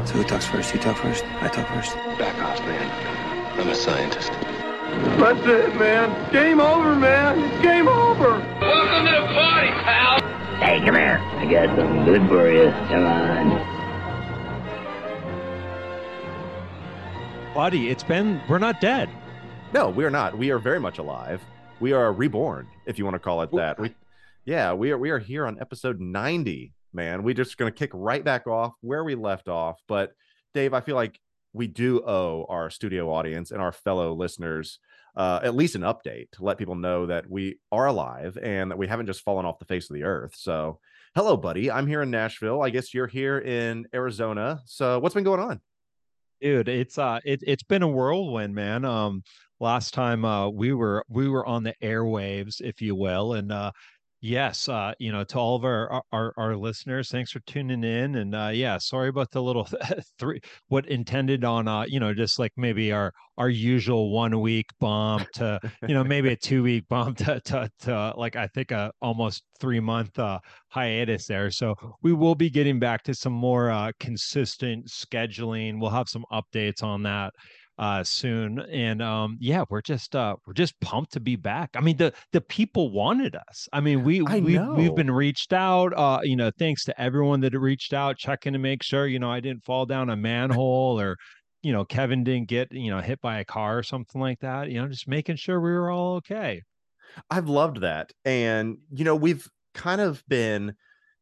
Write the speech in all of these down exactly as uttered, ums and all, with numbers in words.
So who talks first? You talk first? I talk first. Back off, man. I'm a scientist. That's it, man. Game over, man. It's game over. Welcome to the party, pal. Hey, come here. I got something good for you. Come on. Buddy, it's been, we're not dead. No, we are not. We are very much alive. We are reborn, if you want to call it that. We, yeah, we are we are here on episode ninety, man. We're just going to kick right back off where we left off. But Dave, I feel like we do owe our studio audience and our fellow listeners uh, at least an update to let people know that we are alive and that we haven't just fallen off the face of the earth. So, hello, buddy. I'm here in Nashville. I guess you're here in Arizona. So, what's been going on? Dude, it's uh it it's been a whirlwind, man. Um last time uh we were we were on the airwaves, if you will. And uh yes, uh, you know, to all of our our our listeners, thanks for tuning in. And uh yeah, sorry about the little three what intended on uh, you know, just like maybe our our usual one week bump to, you know, maybe a two week bump to to, to like I think a almost three month uh hiatus there. So we will be getting back to some more uh consistent scheduling. We'll have some updates on that uh soon. And um yeah, we're just uh we're just pumped to be back. I mean, the the people wanted us. I mean, we I we know. we've been reached out, uh you know, thanks to everyone that reached out, checking to make sure, you know, I didn't fall down a manhole or, you know, Kevin didn't get, you know, hit by a car or something like that, you know, just making sure we were all okay. I've loved that. And, you know, we've kind of been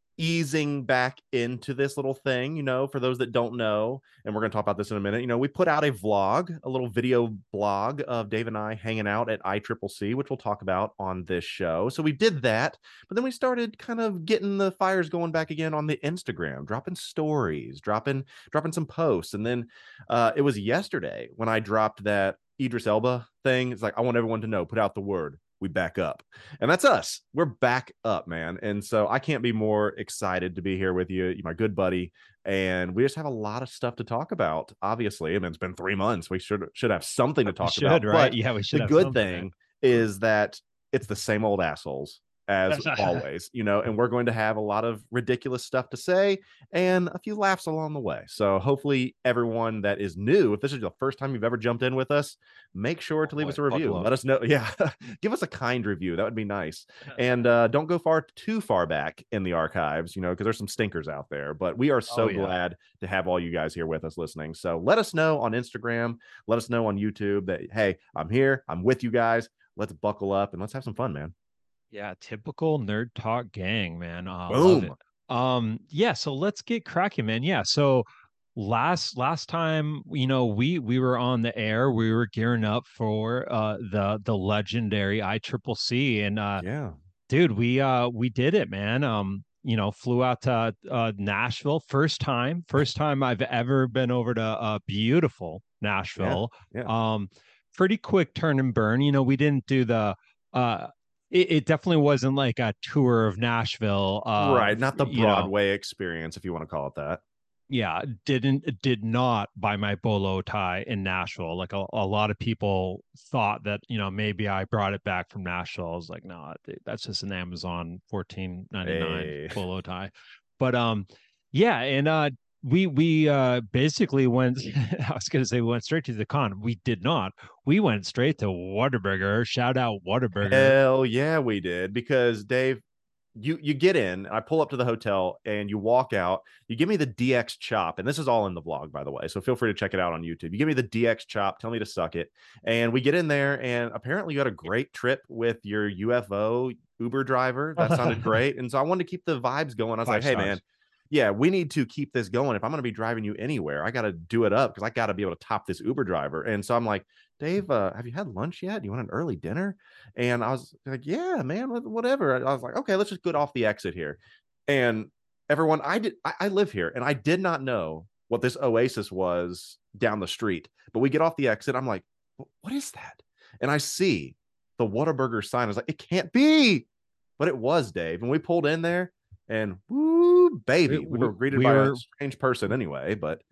easing back into this little thing, you know, for those that don't know, and we're going to talk about this in a minute. You know, we put out a vlog, a little video blog of Dave and I hanging out at I C C C, which we'll talk about on this show. So we did that, but then we started kind of getting the fires going back again on the Instagram, dropping stories, dropping, dropping some posts. And then uh, it was yesterday when I dropped that Idris Elba thing. It's like, I want everyone to know, put out the word. We back up, and that's us. We're back up, man. And so I can't be more excited to be here with you, my good buddy. And we just have a lot of stuff to talk about. Obviously, I mean, it's been three months. We should should have something to talk should, about. Right? But yeah, we should. The have good thing is that it's the same old assholes as always, you know, and we're going to have a lot of ridiculous stuff to say and a few laughs along the way. So hopefully everyone that is new, if this is the first time you've ever jumped in with us, make sure to leave us a review. Let us know. Yeah. Give us a kind review. That would be nice. And uh, don't go far too far back in the archives, you know, because there's some stinkers out there, but we are so oh, yeah. glad to have all you guys here with us listening. So let us know on Instagram, let us know on YouTube that, hey, I'm here. I'm with you guys. Let's buckle up and let's have some fun, man. Yeah, typical nerd talk gang, man. Uh, Boom. love it. Um, yeah, so let's get cracking, man. Yeah, so last last time, you know, we we were on the air, we were gearing up for uh the the legendary I C C C, and uh, yeah, dude, we uh we did it, man. Um, you know, flew out to uh, Nashville, first time, first time I've ever been over to uh beautiful Nashville. Yeah, yeah. Um, pretty quick turn and burn. You know, we didn't do the uh. It, it definitely wasn't like a tour of Nashville, uh, right? Not the Broadway know. experience, if you want to call it that. Yeah, didn't did not buy my bolo tie in Nashville. Like a, a lot of people thought that, you know, maybe I brought it back from Nashville. I was like, no, that's just an Amazon fourteen ninety-nine hey. bolo tie. But um, yeah, and uh, we we uh basically went. I was gonna say we went straight to the con. We did not. We went straight to Whataburger. Shout out Whataburger. Hell yeah, we did. Because Dave, you you get in, I pull up to the hotel and you walk out, you give me the D X chop, and this is all in the vlog, by the way, so feel free to check it out on YouTube. You give me the D X chop, tell me to suck it, and we get in there, and apparently you had a great trip with your U F O Uber driver. That sounded great, and so I wanted to keep the vibes going. I was Five like, hey stars. man, yeah, we need to keep this going. If I'm going to be driving you anywhere, I got to do it up because I got to be able to top this Uber driver. And so I'm like, Dave, uh, have you had lunch yet? Do you want an early dinner? And I was like, yeah, man, whatever. I was like, okay, let's just get off the exit here. And everyone, I did, I, I live here, and I did not know what this Oasis was down the street. But we get off the exit. I'm like, what is that? And I see the Whataburger sign. I was like, it can't be. But it was, Dave. And we pulled in there. And woo, baby, we, we were greated we by were, a strange person anyway, but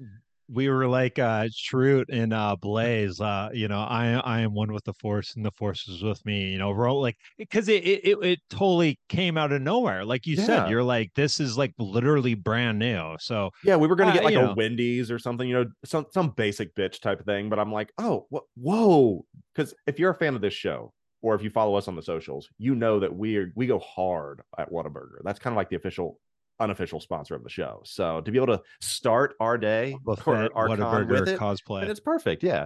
we were like uh Schrute and uh Blaze, uh you know, i i am one with the force and the force is with me, you know, we're all like, because it, it it it totally came out of nowhere, like you said. Yeah. You're like, this is like literally brand new. So Yeah, we were gonna uh, get like you a know, Wendy's or something, you know, some some basic bitch type of thing. But I'm like, oh, what? Whoa! Because if you're a fan of this show, or if you follow us on the socials, you know that we are we go hard at Whataburger. That's kind of like the official, unofficial sponsor of the show. So to be able to start our day Boba or Fett, our con Whataburger with it, cosplay. and it's perfect. Yeah.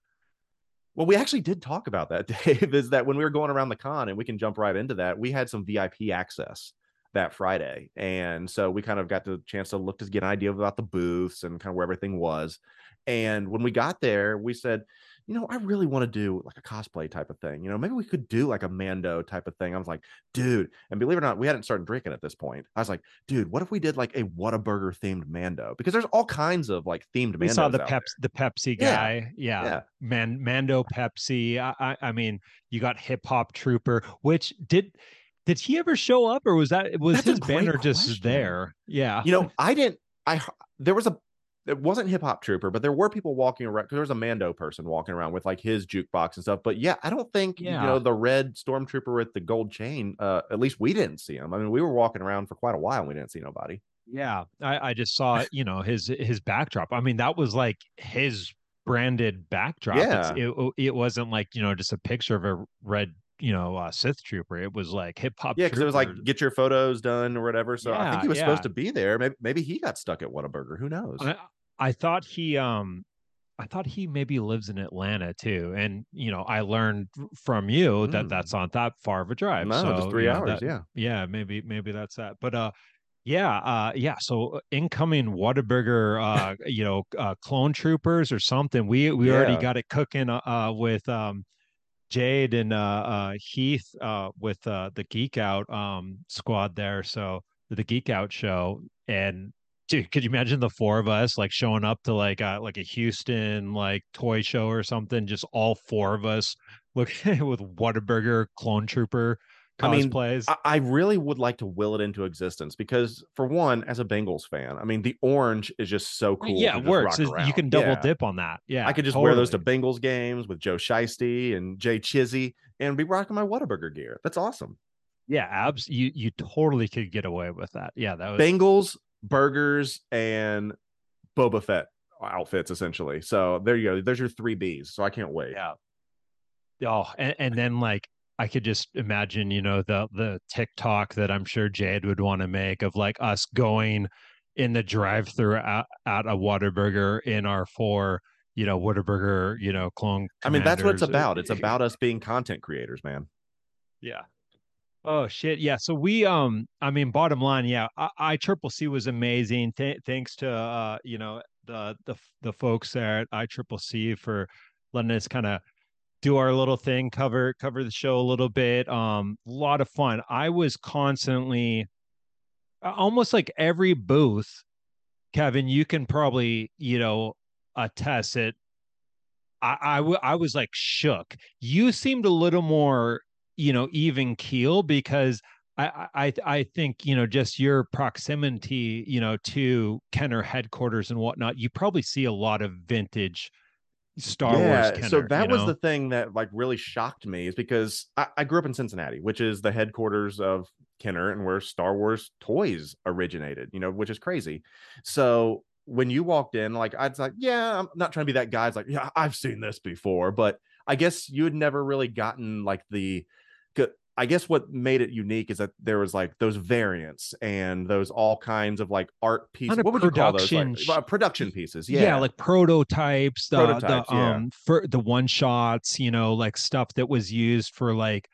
Well, we actually did talk about that, Dave. Is that when we were going around the con, and we can jump right into that. We had some V I P access that Friday, and so we kind of got the chance to look to get an idea about the booths and kind of where everything was. And when we got there, we said, you know, I really want to do like a cosplay type of thing. You know, maybe we could do like a Mando type of thing. I was like, dude, and believe it or not, we hadn't started drinking at this point. I was like, dude, what if we did like a Whataburger themed Mando? Because there's all kinds of like themed We Mandos saw the out Pepsi, there. the Pepsi Yeah. guy. Yeah. Yeah. Man, Mando Pepsi. I, I, I mean, you got Hip Hop Trooper, which did, did he ever show up, or was that, was That's a his great banner just question. there? Yeah. You know, I didn't, I, there was a, it wasn't Hip Hop Trooper, but there were people walking around, because there was a Mando person walking around with like his jukebox and stuff. But yeah, I don't think, Yeah. you know, the red stormtrooper with the gold chain, uh, at least we didn't see him. I mean, we were walking around for quite a while and we didn't see nobody. Yeah. I, I just saw, you know, his, his backdrop. I mean, that was like his branded backdrop. Yeah. It's, it, it wasn't like, you know, just a picture of a red, you know, uh, Sith trooper. It was like Hip Hop. Yeah, because it was like, get your photos done or whatever. So I think Yeah, he was yeah. supposed to be there. Maybe, maybe he got stuck at Whataburger. Who knows? I, I thought he, um, I thought he maybe lives in Atlanta too. And, you know, I learned from you that Mm. that's not that far of a drive. No, so, just three you know, hours. that- Yeah. Yeah. Maybe, maybe that's that. But, uh, yeah, uh, yeah. So incoming Whataburger, uh, you know, uh, clone troopers or something. We we already Yeah. got it cooking, uh, uh, with um, Jade and uh, uh, Heath, uh, with uh, the Geek Out um squad there. So the Geek Out show, and dude, could you imagine the four of us like showing up to like uh, like a Houston like toy show or something? Just all four of us looking with Whataburger clone trooper I mean, cosplays. I, I really would like to will it into existence because, for one, as a Bengals fan, I mean, the orange is just so cool. Yeah, to it just works. rock It's- You around. can double Yeah. dip on that. Yeah, I could just wear those to totally. Bengals games with Joe Shiesty and Jay Chizzy and be rocking my Whataburger gear. That's awesome. Yeah, abs. You you totally could get away with that. Yeah, that was Bengals, burgers, and Boba Fett outfits, essentially. So there you go. There's your three Bs. So I can't wait. yeah. Oh, and, and then like I could just imagine, you know, the the TikTok that I'm sure Jade would want to make of like us going in the drive-through at, at a Whataburger in our four, you know, Whataburger, you know, clone. I mean, that's what it's commanders. about. It's about us being content creators, man. Yeah. Oh shit. Yeah. So we um I mean bottom line, yeah, I, I Triple C was amazing. Th- thanks to uh, you know, the the the folks there at I Triple C for letting us kind of do our little thing, cover cover the show a little bit. Um, a lot of fun. I was constantly almost like every booth, Kevin, you can probably, you know, attest it. I, I, w- I was like shook. You seemed a little more, you know, even keel because I, I, I think, you know, just your proximity, you know, to Kenner headquarters and whatnot, you probably see a lot of vintage Star yeah, Wars Kenner. so that you was know? the thing that like really shocked me is because I, I grew up in Cincinnati, which is the headquarters of Kenner and where Star Wars toys originated, you know, which is crazy. So when you walked in, like I was like, yeah, I'm not trying to be that guy. It's like, yeah, I've seen this before, but I guess you had never really gotten like the I guess what made it unique is that there was like those variants and those all kinds of like art pieces. Kind of What would you call those? production Like, uh, production pieces. Yeah. yeah, like prototypes, the, Prototypes, the yeah. um for the one shots, you know, like stuff that was used for like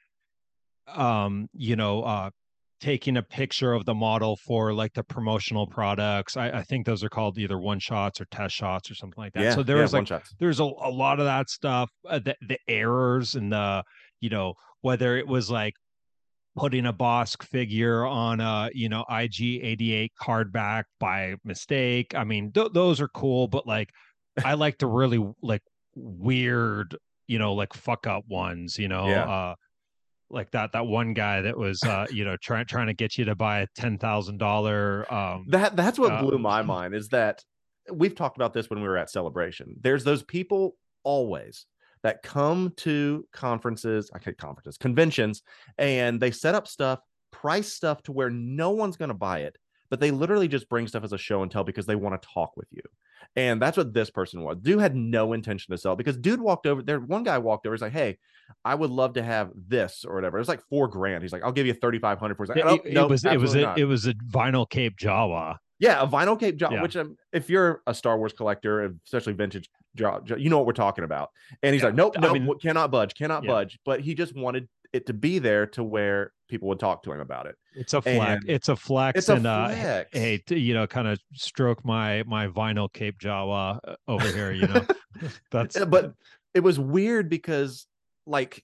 um, you know, uh taking a picture of the model for like the promotional products. I, I think those are called either one shots or test shots or something like that. Yeah, So there yeah, was like one-shots. there's a, a lot of that stuff, uh, the the errors and the, you know, whether it was like putting a Bosk figure on a, you know, I G eighty-eight card back by mistake. I mean, th- those are cool, but like, I like the really like weird, you know, like fuck up ones, you know, Yeah. uh, like that, that one guy that was, uh, you know, trying, trying to get you to buy a ten thousand dollars, um, That that's what uh, blew my mind is that we've talked about this when we were at Celebration. There's those people always that come to conferences, I can't conferences, conventions, and they set up stuff, price stuff to where no one's going to buy it, but they literally just bring stuff as a show and tell because they want to talk with you. And that's what this person was. Dude had no intention to sell because dude walked over there. One guy walked over. He's like, hey, I would love to have this or whatever. It was like four grand. He's like, I'll give you thirty-five hundred for it. Yeah, Oh, it, no, it was it was a, not. it was a vinyl Cape Jawa. Yeah, a vinyl Cape Jawa, Yeah. which um, if you're a Star Wars collector, especially vintage Jawa, you know what we're talking about. And he's Yeah, like, nope, I nope, mean- cannot budge, cannot Yeah. budge. But he just wanted it to be there to where people would talk to him about it. It's a flex. And It's a flex. it's a and uh, flex. hey, to, you know, kind of stroke my my vinyl Cape Jawa uh, over here. You know, that's Uh, but it was weird because, like,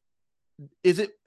is it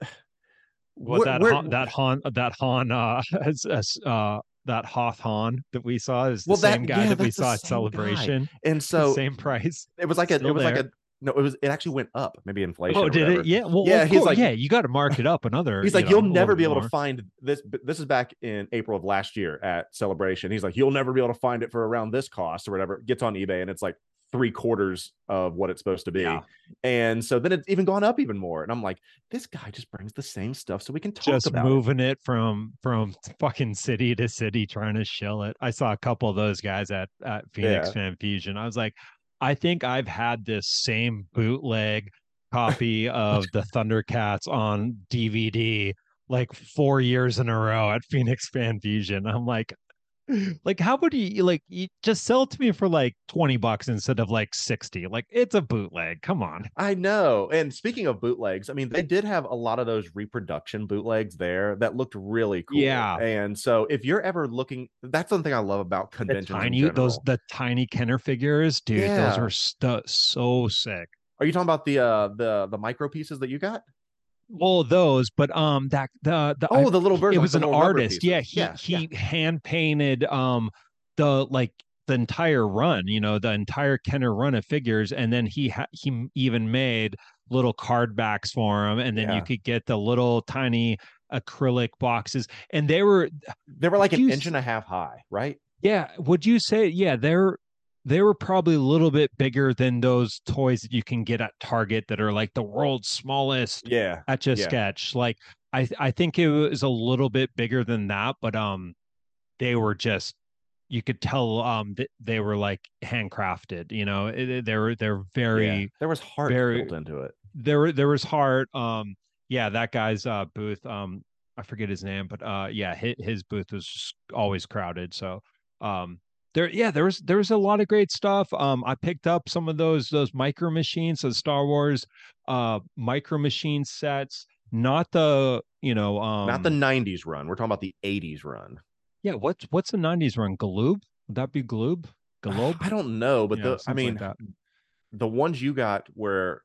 what where- that where- Han, that Han that Han uh, as, as, uh that Hoth Han that we saw is the Well, that- same guy yeah, that we that's the saw at same guy. Celebration. And so Same price. it was like a, Still it was like there. a, no, it was, it actually went up, maybe inflation. Oh, or did whatever. it? Yeah. Well, Yeah, of he's course, like- yeah, you got to mark it up another. He's you like, know, you'll a little never be bit able more. to find this. This is back in April of last year at Celebration. He's like, you'll never be able to find it for around this cost or whatever. It gets on eBay and it's like three quarters of what it's supposed to be. Yeah. And so then it's even gone up even more. And I'm like, this guy just brings the same stuff so we can talk Just about it. moving it. from from fucking city to city, trying to shill it. I saw a couple of those guys at at Phoenix Yeah. Fan Fusion. I was like, I think I've had this same bootleg copy of the Thundercats on D V D like four years in a row at Phoenix Fan Fusion. I'm like, like how would you like you just sell it to me for like twenty bucks instead of like sixty? Like it's a bootleg. Come on. I know. And speaking of bootlegs, I mean, they did have a lot of those reproduction bootlegs there that looked really cool. Yeah. And so if you're ever looking, that's something I love about The conventions. in tiny those general. the tiny Kenner figures, dude. Those Yeah. were stu- so sick. Are you talking about the uh the the micro pieces that you got? Well, those, but um, that the the Oh, I- the little version. it like was the an little rubber artist. Yeah, pieces. he yeah, he yeah. hand painted um the like the entire run. You know, the entire Kenner run of figures, and then he ha- he m- even made little card backs for him, and then Yeah. you could get the little tiny acrylic boxes, and they were They were like Would an you inch s- and a half high, right? yeah. Would you say yeah? They're they were probably a little bit bigger than those toys that you can get at Target that are like the world's smallest Yeah. etch a Yeah. sketch. Like I I think it was a little bit bigger than that, but um they were just you could tell um that they were like handcrafted, you know. It- it- they were they're very yeah. There was heart very- built into it. there were there was heart. Um yeah, that guy's uh booth, um I forget his name, but uh yeah, his, his booth was just always crowded. So um there yeah, there was there was a lot of great stuff. Um I picked up some of those those micro machines, so Star Wars uh micro machine sets, not the you know um Not the nineties run. We're talking about the eighties run. yeah, what's what's the nineties run? Galoob? Would that be Galoob? Galoob? I don't know, but Yeah, the I something like mean, that. the ones you got where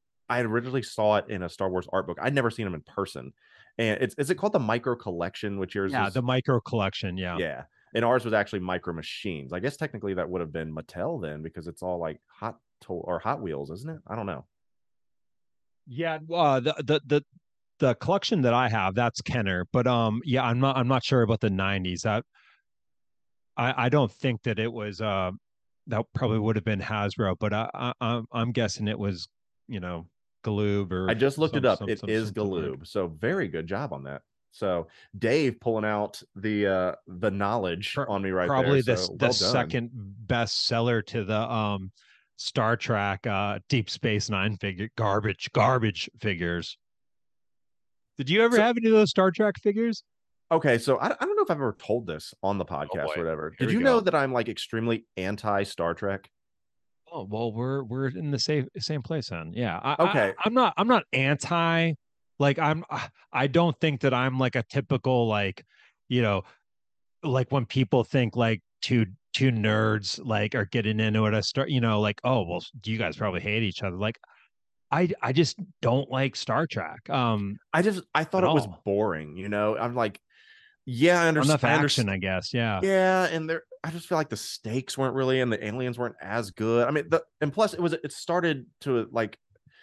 I originally saw it in a Star Wars art book. I'd never seen them in person. And it's is it called the micro collection, which yours Yeah, is the micro collection. Yeah. yeah. And ours was actually micro machines. I guess technically that would have been Mattel then because it's all like hot to- or Hot Wheels, isn't it? I don't know. Yeah, uh, the the the the collection that I have, that's Kenner, but um, yeah, I'm not I'm not sure about the nineties. That I I don't think that it was uh that probably would have been Hasbro, but I, I I'm I'm guessing it was you know Galoob or I just looked some- it up. some- It some- is something like- Galoob. So very good job on that. So Dave pulling out the uh the knowledge Pro- on me right probably there. the So the well done. second best seller to the um Star Trek uh Deep Space Nine figure garbage garbage figures. Did you ever So- have any of those Star Trek figures? Okay, so I, I don't know if I've ever told this on the podcast boy. or whatever. Here Did we you go. know that I'm like extremely anti Star Trek? Oh well, we're we're in the same same place then. Yeah. I, Okay. I, I'm not I'm not anti. Like I'm I don't think that I'm like a typical like you know like when people think like two two nerds like are getting into it. I start you know like oh well you guys probably hate each other. Like I I just don't like Star Trek. Um, I just I thought At it was all. boring. You know, I'm like, yeah, I enough understand. I action, understand. I guess. Yeah. Yeah, and there, I just feel like the stakes weren't really, and the aliens weren't as good. I mean, the and plus it was it started to like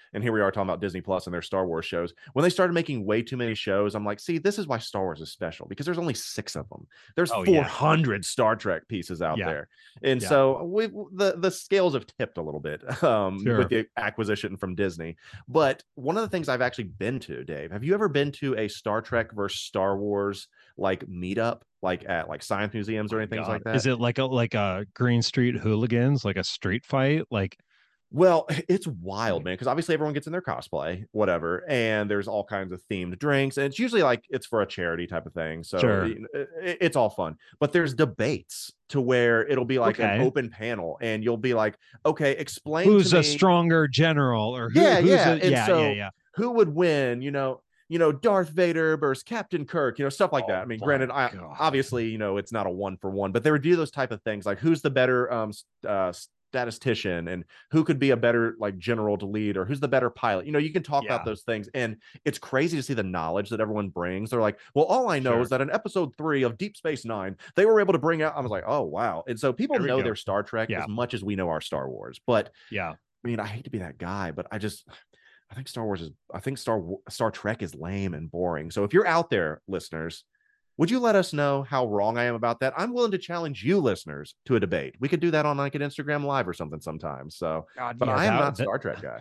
and here we are talking about Disney Plus and their Star Wars shows. When they started making way too many shows, I'm like, see, this is why Star Wars is special, because there's only six of them. There's Oh, four yeah. hundred Star Trek pieces out Yeah. there, and Yeah. so we the the scales have tipped a little bit um, Sure. with the acquisition from Disney. But one of the things I've actually been to, Dave, have you ever been to a Star Trek versus Star Wars like meetup, like at like science museums or anything God. like that? Is it like a like a Green Street Hooligans, like a street fight? Like, Well, it's wild, man, because obviously everyone gets in their cosplay, whatever, and there's all kinds of themed drinks, and it's usually like it's for a charity type of thing, so Sure. it- it- it's all fun. But there's debates to where it'll be like an Okay. open panel, and you'll be like, okay, explain who's to a me stronger general, or who, Yeah, who's yeah, a, and yeah, so- yeah, yeah. who would win, you know, you know, Darth Vader versus Captain Kirk, you know, stuff like Oh that. I mean, my granted, I God. obviously, you know, it's not a one for one, but they would do those type of things, like who's the better um uh statistician, and who could be a better like general to lead, or who's the better pilot. You know, you can talk Yeah. about those things, and it's crazy to see the knowledge that everyone brings. They're like, well, all I know Sure. is that in episode three of Deep Space Nine, they were able to bring out. I was like, oh wow. And so people There we know go. their Star Trek Yeah. as much as we know our Star Wars. But Yeah. I mean, I hate to be that guy, but I just I think Star Wars is I think Star Wa- Star Trek is lame and boring. So if you're out there, listeners, would you let us know how wrong I am about that? I'm willing to challenge you, listeners, to a debate. We could do that on like an Instagram live or something sometime. So, God, but yeah, I am that- not that- Star Trek guy.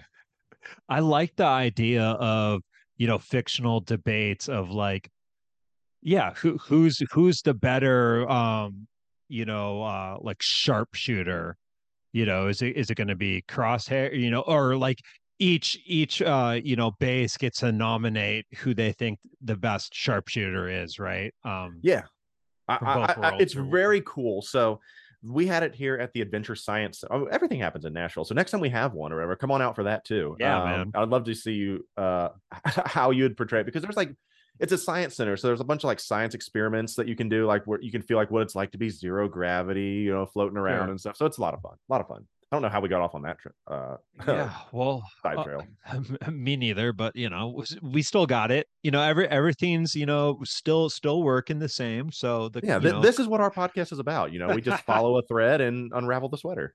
I like the idea of, you know, fictional debates of like, yeah, who who's who's the better um, you know, uh like sharpshooter. You know, is it is it going to be Crosshair, you know, or like each each uh you know base gets to nominate who they think the best sharpshooter is, right? Um Yeah, I, For I, both I- worlds it's or- very cool. So we had it here at the Adventure Science. Oh, everything happens in Nashville. So next time we have one or whatever, come on out for that too. Yeah, Um, man. I'd love to see you uh how you would portray it, because there's like it's a science center, so there's a bunch of like science experiments that you can do, like where you can feel like what it's like to be zero gravity, you know, floating around Sure. and stuff. So it's a lot of fun, a lot of fun. I don't know how we got off on that trip. Uh, yeah, well, side uh, trail. me neither, but you know, we still got it. You know, every everything's, you know, still still working the same. So the Yeah, you th- know, this is what our podcast is about. You know, we just follow a thread and unravel the sweater.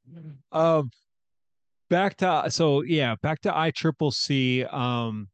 um back to so yeah, back to I Triple C. Um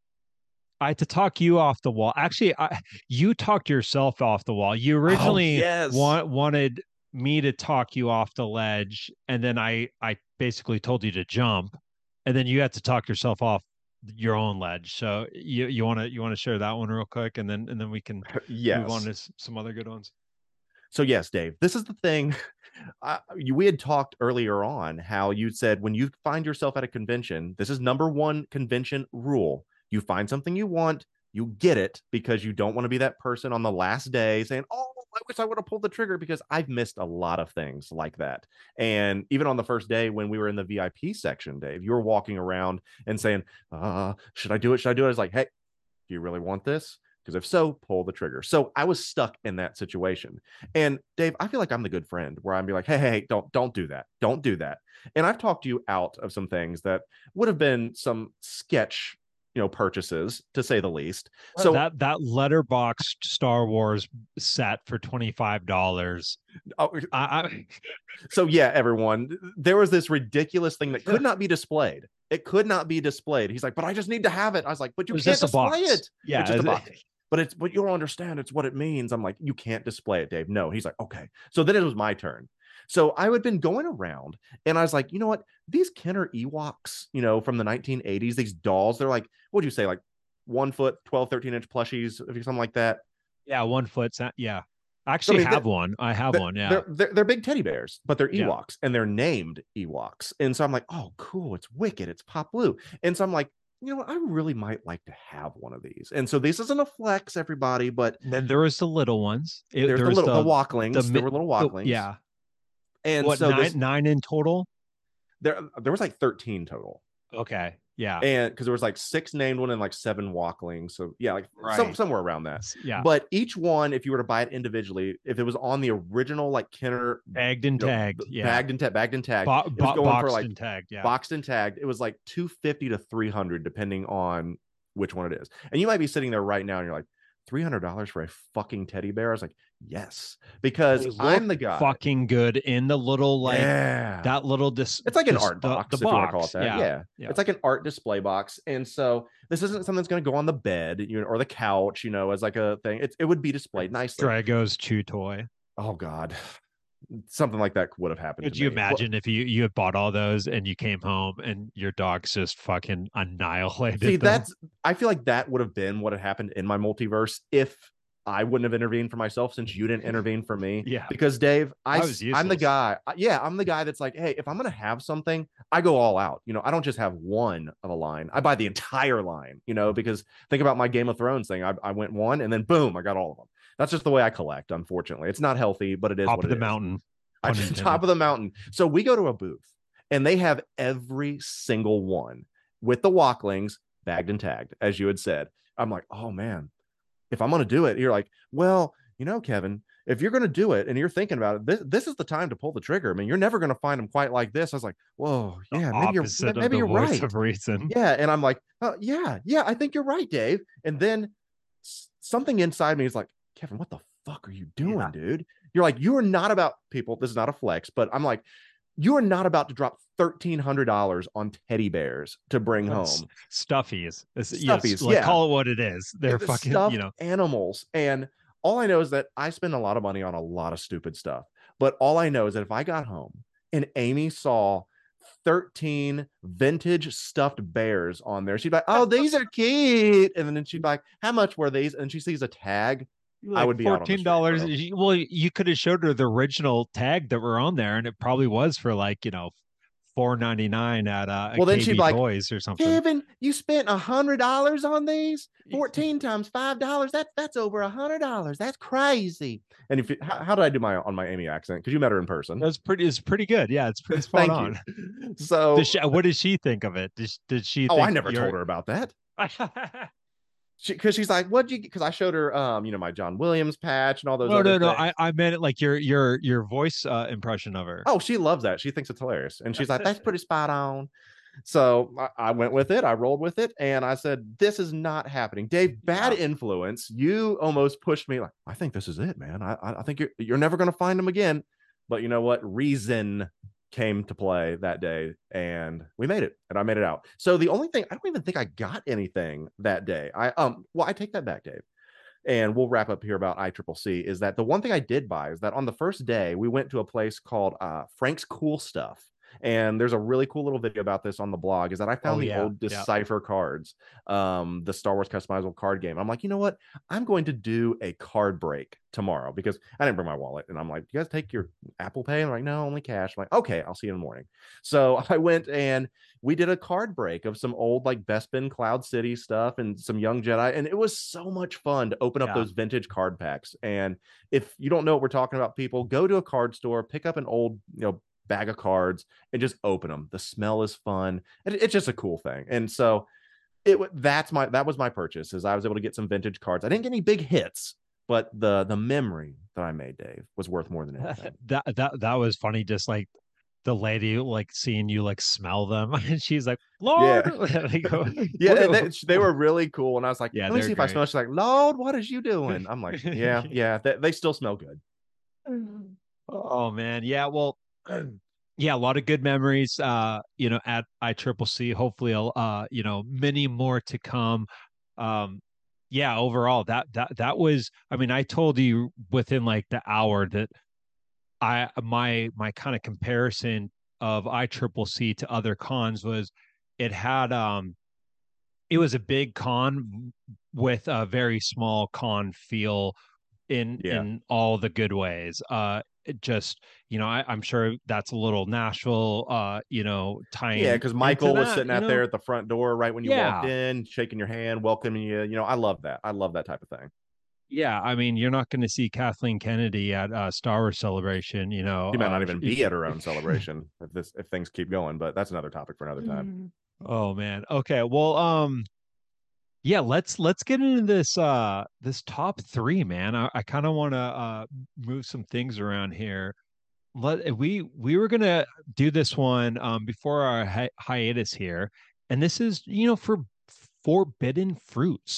I had to talk you off the wall. Actually, I you talked yourself off the wall. You originally yes. wa- wanted me to talk you off the ledge, and then I I basically told you to jump, and then you had to talk yourself off your own ledge. So you you want to you want to share that one real quick, and then and then we can Yes. move on to s- some other good ones. So yes, Dave, this is the thing. I, you, we had talked earlier on how you said when you find yourself at a convention, this is number one convention rule. You find something you want, you get it, because you don't want to be that person on the last day saying, oh, I wish I would have pulled the trigger, because I've missed a lot of things like that. And even on the first day when we were in the V I P section, Dave, you were walking around and saying, uh, should I do it? Should I do it? I was like, hey, do you really want this? Because if so, pull the trigger. So I was stuck in that situation. And Dave, I feel like I'm the good friend where I'd be like, hey, hey, don't don't do that. Don't do that. And I've talked you out of some things that would have been some sketch, you know, purchases, to say the least. So that that letterbox Star Wars set for twenty-five dollars. oh, I, I so yeah, everyone, there was this ridiculous thing that could not be displayed. It could not be displayed. He's like, but I just need to have it. I was like, but you It's can't just a box. display it. Yeah, It's just a it- box. But it's but you don't understand. It's what it means. I'm like, you can't display it, Dave. No. He's like, okay. So then it was my turn. So I had been going around and I was like, you know what? These Kenner Ewoks, you know, from the nineteen eighties, these dolls, they're like, what'd you say? Like one foot, twelve, thirteen inch plushies, something like that. yeah, one foot. sa- Yeah, I actually mean, have they're- one. I have They're- one. Yeah. They're, they're, they're big teddy bears, but they're Yeah. Ewoks and they're named Ewoks. And so I'm like, oh, cool. It's Wicked. It's Pop Blue. And so I'm like, you know what? I really might like to have one of these. And so this isn't a flex, everybody, but Then there was the little ones. It, there's there the was little the, the, walklings. the there mid- were little the- walklings. yeah. And What so nine this, nine in total? there there was like thirteen total. Okay. Yeah. And because there was like six named one and like seven walklings. So yeah, like some, Right. somewhere around that. Yeah. But each one, if you were to buy it individually, if it was on the original like Kenner Bagged and you know, tagged. Yeah. bagged and tagged, bagged and tagged, Bo- it was bo- going boxed for like and tagged. Yeah. boxed and tagged, it was like two fifty to three hundred depending on which one it is. And you might be sitting there right now and you're like, three hundred dollars for a fucking teddy bear? I was like, yes, because They I'm look the guy. fucking good in the little like yeah. that little dis. It's like an dis- art the- box, the if you want to call it box. that. Yeah. Yeah. Yeah. It's like an art display box. And so this isn't something that's going to go on the bed, you know, or the couch, you know, as like a thing. It, it would be displayed nicely. Drago's chew toy. Oh God. Something like that would have happened. Could to you me. imagine if you you had bought all those and you came home and your dog's just fucking annihilated? See, them? that's I feel like that would have been what had happened in my multiverse if I wouldn't have intervened for myself, since you didn't intervene for me. Yeah. Because Dave, I, I was I'm the useless. guy. Yeah, I'm the guy that's like, hey, if I'm gonna have something, I go all out. You know, I don't just have one of a line. I buy the entire line. You know, because think about my Game of Thrones thing. I, I went one and then boom, I got all of them. That's just the way I collect. Unfortunately, it's not healthy, but it is Top what of it the is. mountain. I Pun just intended. top of the mountain. So we go to a booth and they have every single one with the Walklings bagged and tagged, as you had said. I'm like, oh man, if I'm going to do it, you're like, well, you know, Kevin, if you're going to do it and you're thinking about it, this, this is the time to pull the trigger. I mean, you're never going to find them quite like this. I was like, whoa, yeah, maybe you're, Opposite of maybe the you're voice right. of reason. Yeah. And I'm like, oh, yeah, yeah, I think you're right, Dave. And then s- something inside me is like, Kevin, what the fuck are you doing, Yeah. dude? You're like, you are not about people. This is not a flex, but I'm like, you are not about to drop thirteen hundred dollars on teddy bears to bring That's home. Stuffies. It's, Stuffies, yes, like yeah. call it what it is. They're The fucking, stuffed you know. animals. And all I know is that I spend a lot of money on a lot of stupid stuff. But all I know is that if I got home and Amy saw thirteen vintage stuffed bears on there, she'd be like, oh, these are cute. And then she'd be like, how much were these? And she sees a tag. Like I would be out on the fourteen street, dollars. bro. Well, you could have showed her the original tag that were on there, and it probably was for like you know, four ninety nine at uh, Well, then K B she'd be like, Toys or something. Kevin, you spent a hundred dollars on these. Fourteen times five dollars. That's that's over a hundred dollars. That's crazy. And if you, how, how did I do my on my Amy accent? Because you met her in person. That's pretty. It's pretty good. Yeah, it's pretty spot Thank on. you. So, Did she, what did she think of it? Did, she- did she? oh, think I never you're- told her about that. She, because she's like, what'd you? Because I showed her, um, you know, my John Williams patch and all those. No, other no, no. things. I, I meant it like your your your voice uh, impression of her. Oh, she loves that. She thinks it's hilarious, and she's like, that's pretty spot on. So I, I went with it. I rolled with it, and I said, this is not happening. Dave, bad Yeah. influence. You almost pushed me. Like, I think this is it, man. I I I think you're you're never gonna find them again. But you know what? Reason came to play that day, and we made it, and I made it out. So the only thing, I don't even think I got anything that day. I um well, I take that back, Dave. And we'll wrap up here about I Triple C, is that the one thing I did buy is that on the first day we went to a place called uh Frank's Cool Stuff. And there's a really cool little video about this on the blog, is that I found Oh, the yeah, old yeah. Decipher cards, um, the Star Wars customizable card game. I'm like, you know what? I'm going to do a card break tomorrow because I didn't bring my wallet. And I'm like, you guys take your Apple Pay? And they're like, no, only cash. I'm like, okay, I'll see you in the morning. So I went and we did a card break of some old like Bespin Cloud City stuff and some Young Jedi. And it was so much fun to open up Yeah. those vintage card packs. And if you don't know what we're talking about, people, go to a card store, pick up an old, you know, bag of cards and just open them. The smell is fun. It, it's just a cool thing. And so it that's my that was my purchase, is I was able to get some vintage cards. I didn't get any big hits, but the the memory that I made, Dave, was worth more than anything. that that that was funny. Just like the lady like seeing you like smell them, and she's like, Lord. They go, Yeah, "Whoa." they, they were really cool. And I was like, Yeah, let me they're see if I great. smell. She's like, Lord, what is you doing? I'm like, yeah, yeah, they, they still smell good. Oh man, yeah. Well, yeah, a lot of good memories. Uh, you know, at I Triple C. Hopefully, uh, you know, many more to come. Um, yeah. Overall, that that that was. I mean, I told you within like the hour that I my my kind of comparison of I Triple C to other cons was it had um it was a big con with a very small con feel in Yeah. in all the good ways. Uh, it just you know I, I'm sure that's a little Nashville. Uh, you know, tying Yeah, because into Michael was that, sitting you out know? there at the front door right when you Yeah. walked in, shaking your hand, welcoming you. You know, I love that. I love that type of thing. Yeah, I mean, you're not going to see Kathleen Kennedy at uh, Star Wars Celebration. You know, She might not uh, even be at her own celebration if this if things keep going, but that's another topic for another time. Oh man. Okay. Well, um, yeah, let's let's get into this uh this top three, man. I, I kind of want to uh move some things around here. Let we we were gonna do this one um before our hi- hiatus here, and this is you know for forbidden fruits.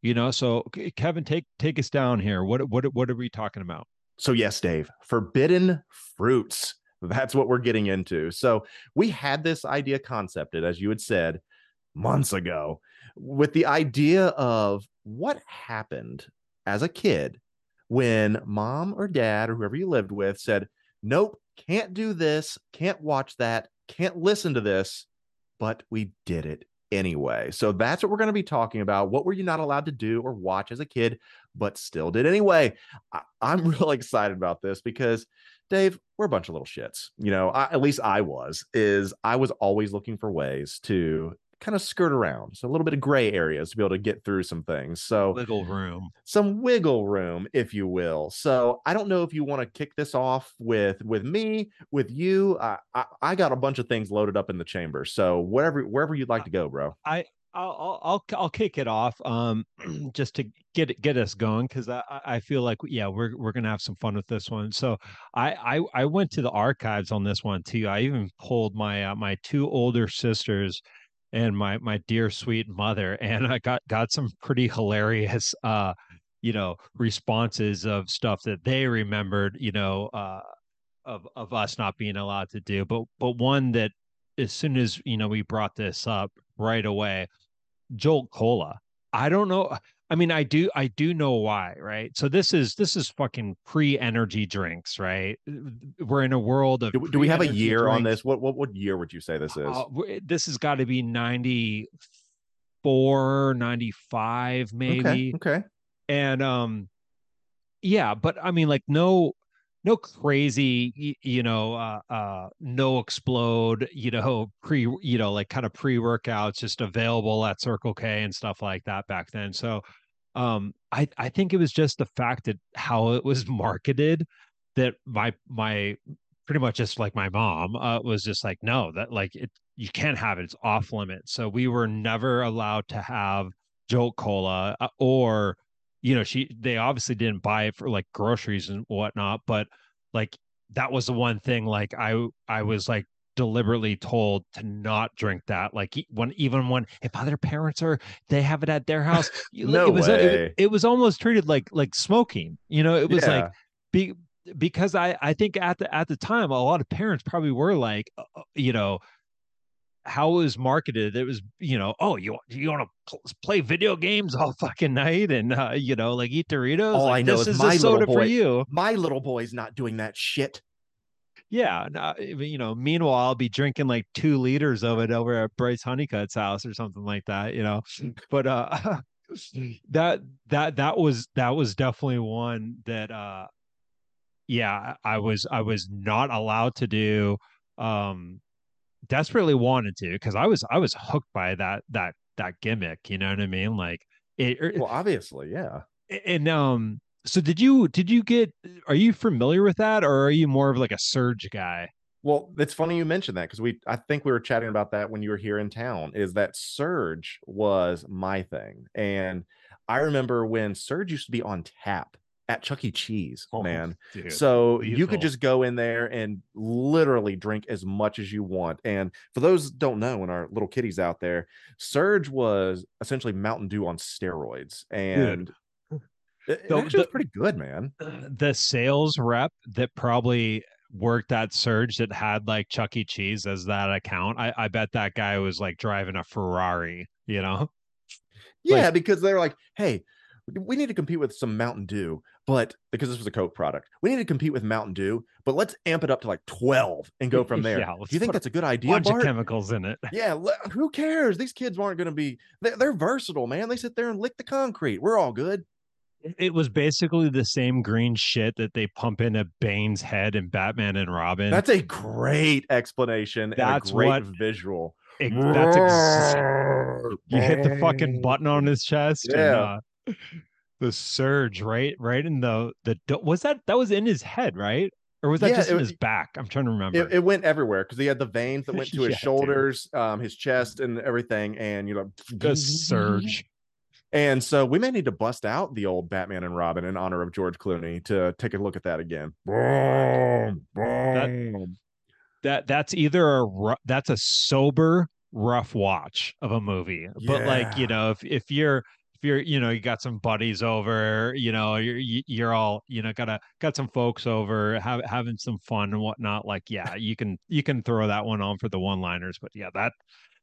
You know, so Kevin, take take us down here. What what what are we talking about? So yes, Dave, forbidden fruits. That's what we're getting into. So we had this idea concepted, as you had said, months ago, with the idea of what happened as a kid when mom or dad or whoever you lived with said, nope, can't do this, can't watch that, can't listen to this, but we did it anyway. So that's what we're going to be talking about. What were you not allowed to do or watch as a kid, but still did anyway? I- I'm really excited about this because, Dave, we're a bunch of little shits. You know, I, at least I was, is I was always looking for ways to kind of skirt around. So a little bit of gray areas to be able to get through some things. So Wiggle room. Some wiggle room, if you will. So I don't know if you want to kick this off with with me, with you. I, I I got a bunch of things loaded up in the chamber. So wherever wherever you'd like to go, bro. I I'll I'll I'll kick it off um just to get it get us going because I I feel like yeah we're we're gonna have some fun with this one. So I I I went to the archives on this one too. I even pulled my uh, my two older sisters and my my dear sweet mother, and I got got some pretty hilarious uh you know responses of stuff that they remembered, you know, uh of of us not being allowed to do. But but one that as soon as you know we brought this up right away, Jolt Cola. I don't know. I mean, I do I do know why, right? So this is this is fucking pre-energy drinks, right? We're in a world of Do, do we have a year drinks. on this? What what what year would you say this is? Uh, this has got to be ninety-four, ninety-five, maybe. Okay. Okay. And um yeah, but I mean like no no crazy you know uh uh no explode, you know, pre you know like kind of pre-workouts just available at Circle K and stuff like that back then. So um I I think it was just the fact that how it was marketed that my my pretty much just like my mom uh was just like no, that like it you can't have it, it's off limits. So we were never allowed to have Jolt Cola uh, or you know, she they obviously didn't buy it for like groceries and whatnot, but like that was the one thing like I I was like deliberately told to not drink that. Like e- when even when if other parents are they have it at their house, you- No it was it, way. it was almost treated like like smoking. You know, it was like Yeah. be because I I think at the at the time a lot of parents probably were like uh, uh, you know how it was marketed. It was, you know, oh, you you want to pl- play video games all fucking night and uh, you know, like eat Doritos. All like I know this is is my a little soda boy. for you. My little boy's not doing that shit. Yeah. And, uh, you know, meanwhile, I'll be drinking like two liters of it over at Bryce Honeycutt's house or something like that. You know, but uh, that that that was that was definitely one that uh, yeah, I was I was not allowed to do. Um, desperately wanted to because I was I was hooked by that that that gimmick, you know what I mean? Like it er, Well, obviously, yeah. and um so did you did you get are you familiar with that or are you more of like a Surge guy? Well, it's funny you mentioned that because we I think we were chatting about that when you were here in town, is that Surge was my thing. And I remember when Surge used to be on tap at Chuck E. Cheese, Oh, man. dude, So you lethal. could just go in there and literally drink as much as you want. And for those who don't know, and our little kiddies out there, Surge was essentially Mountain Dew on steroids. And it, it The- actually was the- pretty good, man. the sales rep that probably worked at Surge that had like Chuck E. Cheese as that account, I, I bet that guy was like driving a Ferrari, you know? Yeah, Like- because they're like, hey, we need to compete with some Mountain Dew, but because this was a Coke product, we need to compete with Mountain Dew, but let's amp it up to like twelve and go from there. Yeah, Do let's you think put that's a good idea, Bunch Bart? of chemicals in it. Yeah, le- who cares? These kids aren't going to be, they're, they're versatile, man. They sit there and lick the concrete. We're all good. It was basically the same green shit that they pump into Bane's head in Batman and Robin. That's a great explanation That's and a great what- visual. It- that's ex- you hit the fucking button on his chest. Yeah. And, uh, the Surge, right, right in the the was that that was in his head, right, or was that Yeah, just it in was- his back? I'm trying to remember. It, it went everywhere because he had the veins that went to his Yeah, dude. shoulders, um, his chest, and everything. And you know, the Surge. And so we may need to bust out the old Batman and Robin in honor of George Clooney to take a look at that again. Boom, boom. That that's either a ru- that's a sober rough watch of a movie, but like you Yeah. know if if you're if you're, you know, you got some buddies over, you know, you're you're all, you know, got a got some folks over, have, having some fun and whatnot. Like, yeah, you can you can throw that one on for the one-liners, but yeah, that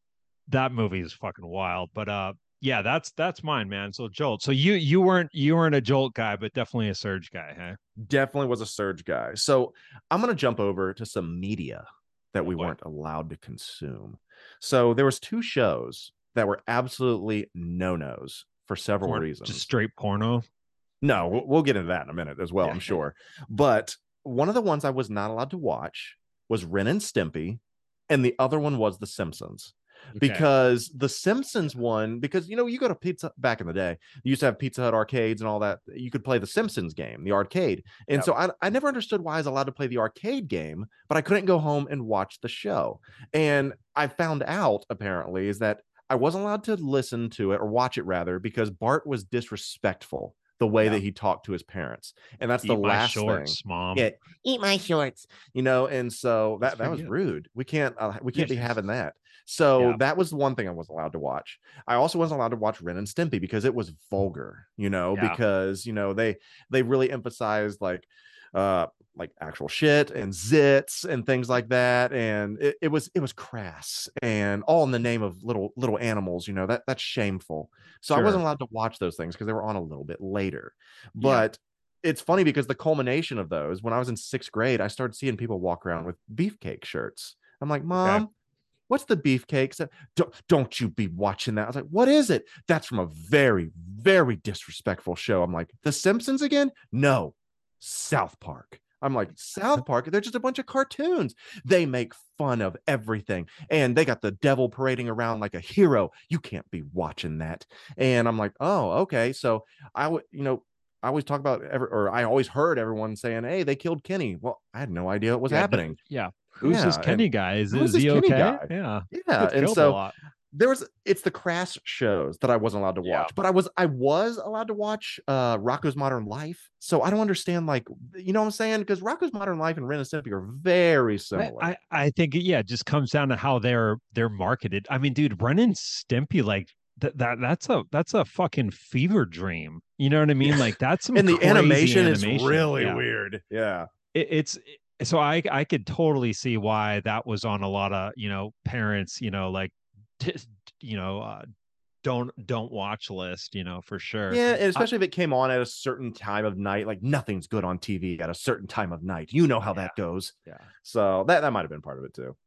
that movie is fucking wild. But uh, yeah, that's that's mine, man. So Jolt. So you you weren't you weren't a Jolt guy, but definitely a Surge guy, huh? Definitely was a Surge guy. So I'm gonna jump over to some media that we Oh, boy. weren't allowed to consume. So there was two shows that were absolutely no-nos for several Porn- reasons. Just straight porno. No, we'll, we'll get into that in a minute as well, Yeah. I'm sure. But one of the ones I was not allowed to watch was Ren and Stimpy, and the other one was The Simpsons. Okay. Because the Simpsons one, because you know, you go to pizza back in the day, you used to have Pizza Hut arcades and all that. You could play the Simpsons game, the arcade. And Yep. so I, I never understood why I was allowed to play the arcade game, but I couldn't go home and watch the show. And I found out apparently is that I wasn't allowed to listen to it or watch it rather because Bart was disrespectful the way Yeah. that he talked to his parents. And that's Eat the my last shorts, thing. mom. Yeah, eat my shorts, you know, and so that, That's that was pretty good. rude. We can't uh, we can't be Yeah. having that. So Yeah. that was the one thing I wasn't allowed to watch. I also wasn't allowed to watch Ren and Stimpy because it was vulgar, you know, Yeah. because you know they they really emphasized like uh like actual shit and zits and things like that, and it, it was it was crass and all in the name of little little animals, you know, that that's shameful. So I Sure. wasn't allowed to watch those things because they were on a little bit later. Yeah. But it's funny because the culmination of those, when I was in sixth grade, I started seeing people walk around with beefcake shirts. I'm like, Mom, what's the beefcake? So, don't, don't you be watching that. I was like, what is it? That's from a very, very disrespectful show. I'm like, The Simpsons again? No, South Park. I'm like, South Park? They're just a bunch of cartoons. They make fun of everything. And they got the devil parading around like a hero. You can't be watching that. And I'm like, oh, okay. So I would, you know, I always talk about, every, or I always heard everyone saying, hey, they killed Kenny. Well, I had no idea what was Yeah, happening. Yeah. Who's Yeah, this Kenny and guy? Is, who's is this he Kenny okay? guy? Yeah. Yeah. Gets And killed a so lot. there was, it's the crass shows that I wasn't allowed to watch, Yeah. but I was, I was allowed to watch uh Rocko's Modern Life. So I don't understand, like, you know what I'm saying? Because Rocko's Modern Life and Ren and Stimpy are very similar. I, I think yeah, it just comes down to how they're they're marketed. I mean, dude, Ren and Stimpy, like that that that's a that's a fucking fever dream. You know what I mean? Like that's some and the crazy animation, animation is really Yeah. weird. Yeah. It, it's so I I could totally see why that was on a lot of, you know, parents, you know, like t- you know, uh, don't don't watch list, you know, for sure. Yeah, and especially if it came on at a certain time of night, like nothing's good on T V at a certain time of night. You know how that goes. Yeah. So that, that might have been part of it too.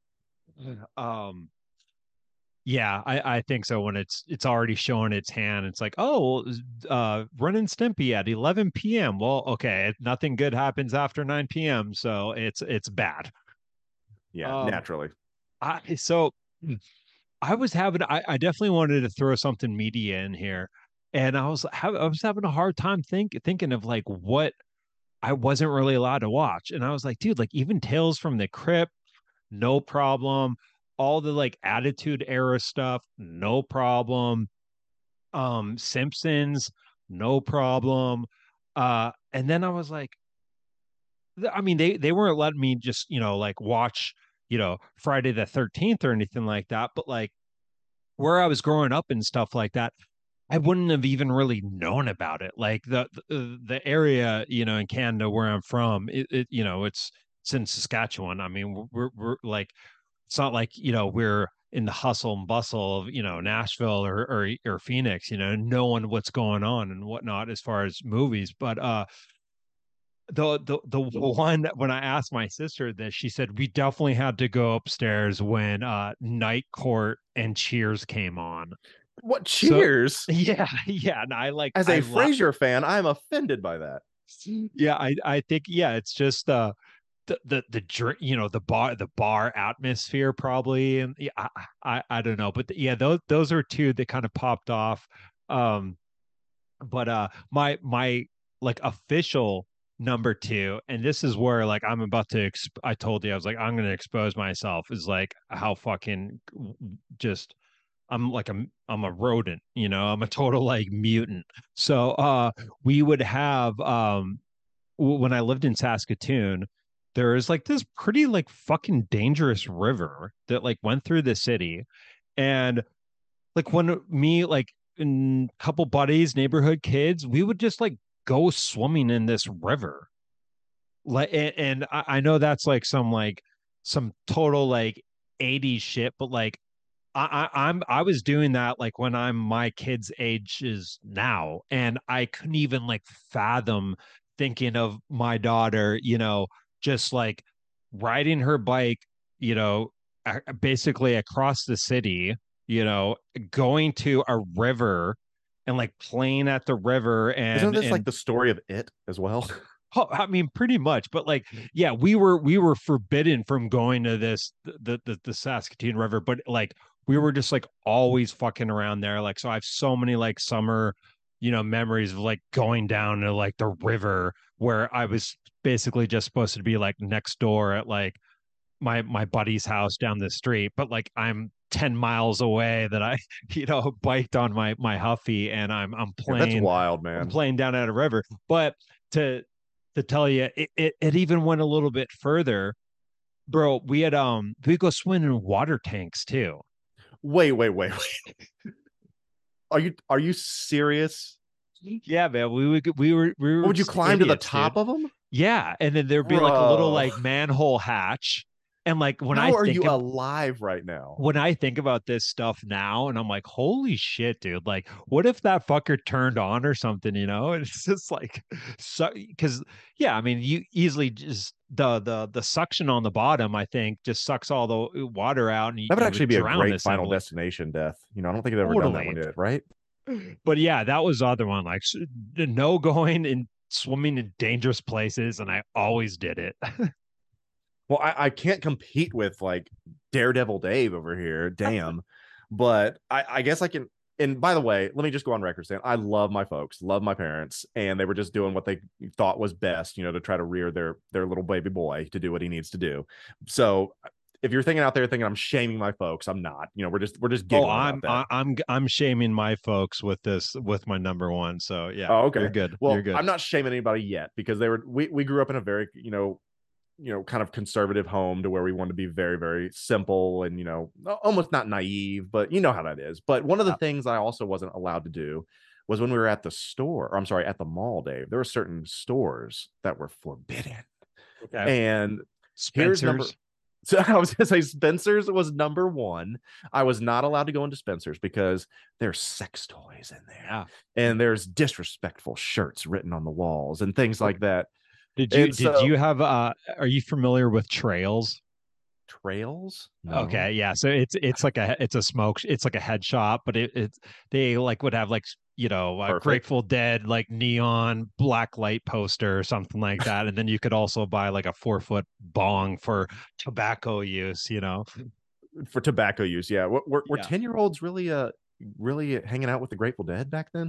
Um yeah, I, I think so. When it's it's already showing its hand, it's like, oh, uh, Ren and Stimpy at eleven p.m. Well, okay, nothing good happens after nine p.m., so it's it's bad. Yeah, Um, naturally. I so I was having I, I definitely wanted to throw something media in here, and I was I was having a hard time think thinking of like what I wasn't really allowed to watch, and I was like, dude, like even Tales from the Crypt, no problem. All the like Attitude Era stuff, no problem. Um, Simpsons, no problem. Uh, and then I was like, th- I mean, they they weren't letting me just, you know, like watch, you know, Friday the thirteenth or anything like that. But like where I was growing up and stuff like that, I wouldn't have even really known about it. Like the the, the area, you know, in Canada where I'm from, it, it you know, it's it's in Saskatchewan. I mean, we're we're like it's not like, you know, we're in the hustle and bustle of, you know, Nashville or or, or Phoenix, you know, knowing what's going on and whatnot as far as movies. But uh the the the one that when I asked my sister this, she said we definitely had to go upstairs when uh Night Court and Cheers came on. What, So- Cheers? Yeah, yeah. And I like As a I la- Frasier fan, I'm offended by that. yeah, I I think yeah, it's just uh the the the drink, you know, the bar the bar atmosphere probably, and yeah, I I, I don't know, but yeah, those those are two that kind of popped off. Um, but uh, my my like official number two, and this is where like I'm about to. Exp- I told you I was like I'm going to expose myself. Is like how fucking just. I'm like a I'm a rodent, you know. I'm a total like mutant. So uh, we would have um w- when I lived in Saskatoon, there is like this pretty like fucking dangerous river that like went through the city. And like when me like and couple buddies, neighborhood kids, we would just like go swimming in this river. Like, and, and I, I know that's like some like some total like eighties shit, but like I, I I'm I was doing that like when I'm my kids' ages now, and I couldn't even like fathom thinking of my daughter, you know, just like riding her bike, you know, a- basically across the city, you know, going to a river and like playing at the river Isn't and this like and the story of it as well? oh, I mean, pretty much, but like, yeah, we were we were forbidden from going to this the the the Saskatoon River, but like we were just like always fucking around there. Like, so I have so many like summer, you know, memories of like going down to like the river where I was basically just supposed to be like next door at like my my buddy's house down the street, but like I'm ten miles away that I, you know, biked on my my Huffy and I'm I'm Yeah, that's playing wild, I'm man. playing down at a river. But to to tell you, it, it it even went a little bit further, bro. We had um we go swimming in water tanks too. Wait, wait, wait, wait. Are you are you serious? Yeah, man. We would we were we were What, would you just climb to the idiots, top dude. of them? Yeah, and then there'd be like a little Bro. like manhole hatch, and like when I How are think you of, alive right now? when I think about this stuff now, and I'm like, holy shit, dude! Like, what if that fucker turned on or something? You know, and it's just like, so because yeah, I mean, you easily just the the the suction on the bottom, I think, just sucks all the water out, and you, That would you actually be a drown great Final essentially. Destination death. You know, I don't think I've ever done that Totally. one yet, right? But yeah, that was the other one. Like, s- no going and swimming in dangerous places, and I always did it. Well, I, I can't compete with like Daredevil Dave over here. Damn. But I, I guess I can. And by the way, let me just go on record saying I love my folks, love my parents, and they were just doing what they thought was best, you know, to try to rear their their little baby boy to do what he needs to do. So if you're thinking out there thinking I'm shaming my folks, I'm not. You know, we're just we're just giggling Oh, I'm about that. I, I'm I'm shaming my folks with this with my number one. So yeah, Oh, okay. you're good. Well, You're good. I'm not shaming anybody yet because they were we we grew up in a very, you know, you know, kind of conservative home to where we want to be very, very simple and, you know, almost not naive, but you know how that is. But one of the Yeah. things I also wasn't allowed to do was when we were at the store, or I'm sorry, at the mall, Dave, there were certain stores that were forbidden. Okay. And here's number. Spencer's. So I was gonna say Spencer's was number one. I was not allowed to go into Spencer's because there's sex toys in there, Yeah. and there's disrespectful shirts written on the walls and things like that. Did you And did so you have uh are you familiar with trails? trails? No. Okay, yeah. So it's it's like a it's a smoke it's like a head shop, but it it's they like would have like you know a Perfect. Grateful Dead like neon black light poster or something like that, and then you could also buy like a four foot bong for tobacco use. You know. For tobacco use, yeah. Were were, were Yeah. ten year olds really uh really hanging out with the Grateful Dead back then?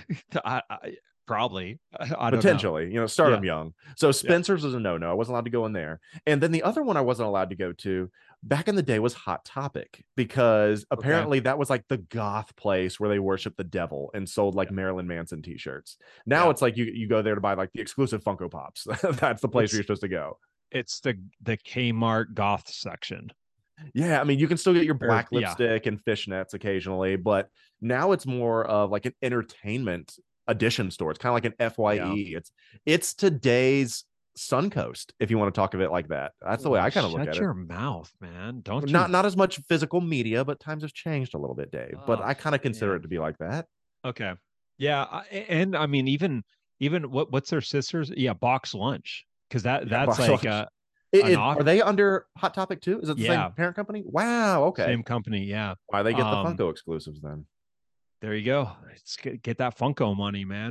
I, I probably I, I don't know. Potentially, you know, start Yeah. them young. So Spencer's was a no no. I wasn't allowed to go in there. And then the other one I wasn't allowed to go to back in the day was Hot Topic because apparently that was like the goth place where they worship the devil and sold like Yeah. Marilyn Manson t-shirts. Now Yeah. it's like you you go there to buy like the exclusive Funko Pops. That's the place It's- where you're supposed to go. It's the the Kmart goth section. Yeah, I mean, you can still get your black yeah. lipstick and fishnets occasionally, but now it's more of like an entertainment edition store. It's kind of like an F Y E. It's it's today's Suncoast, if you want to talk of it like that. That's the way I kind of look Shut at your it. mouth, man. Don't Not you? not as much physical media, but times have changed a little bit, Dave. But Oh, I kind of consider man. it to be like that. Okay. Yeah, I- and I mean even even what what's their sisters? Yeah, Box Lunch because that Yeah, that's Box like Lunch. uh It- an it- off- are they under Hot Topic too? Is it the Yeah. same parent company? Wow. Okay. same company. Yeah, Why they get Um, the Funko exclusives then? there you go. Let's get, get that Funko money, man.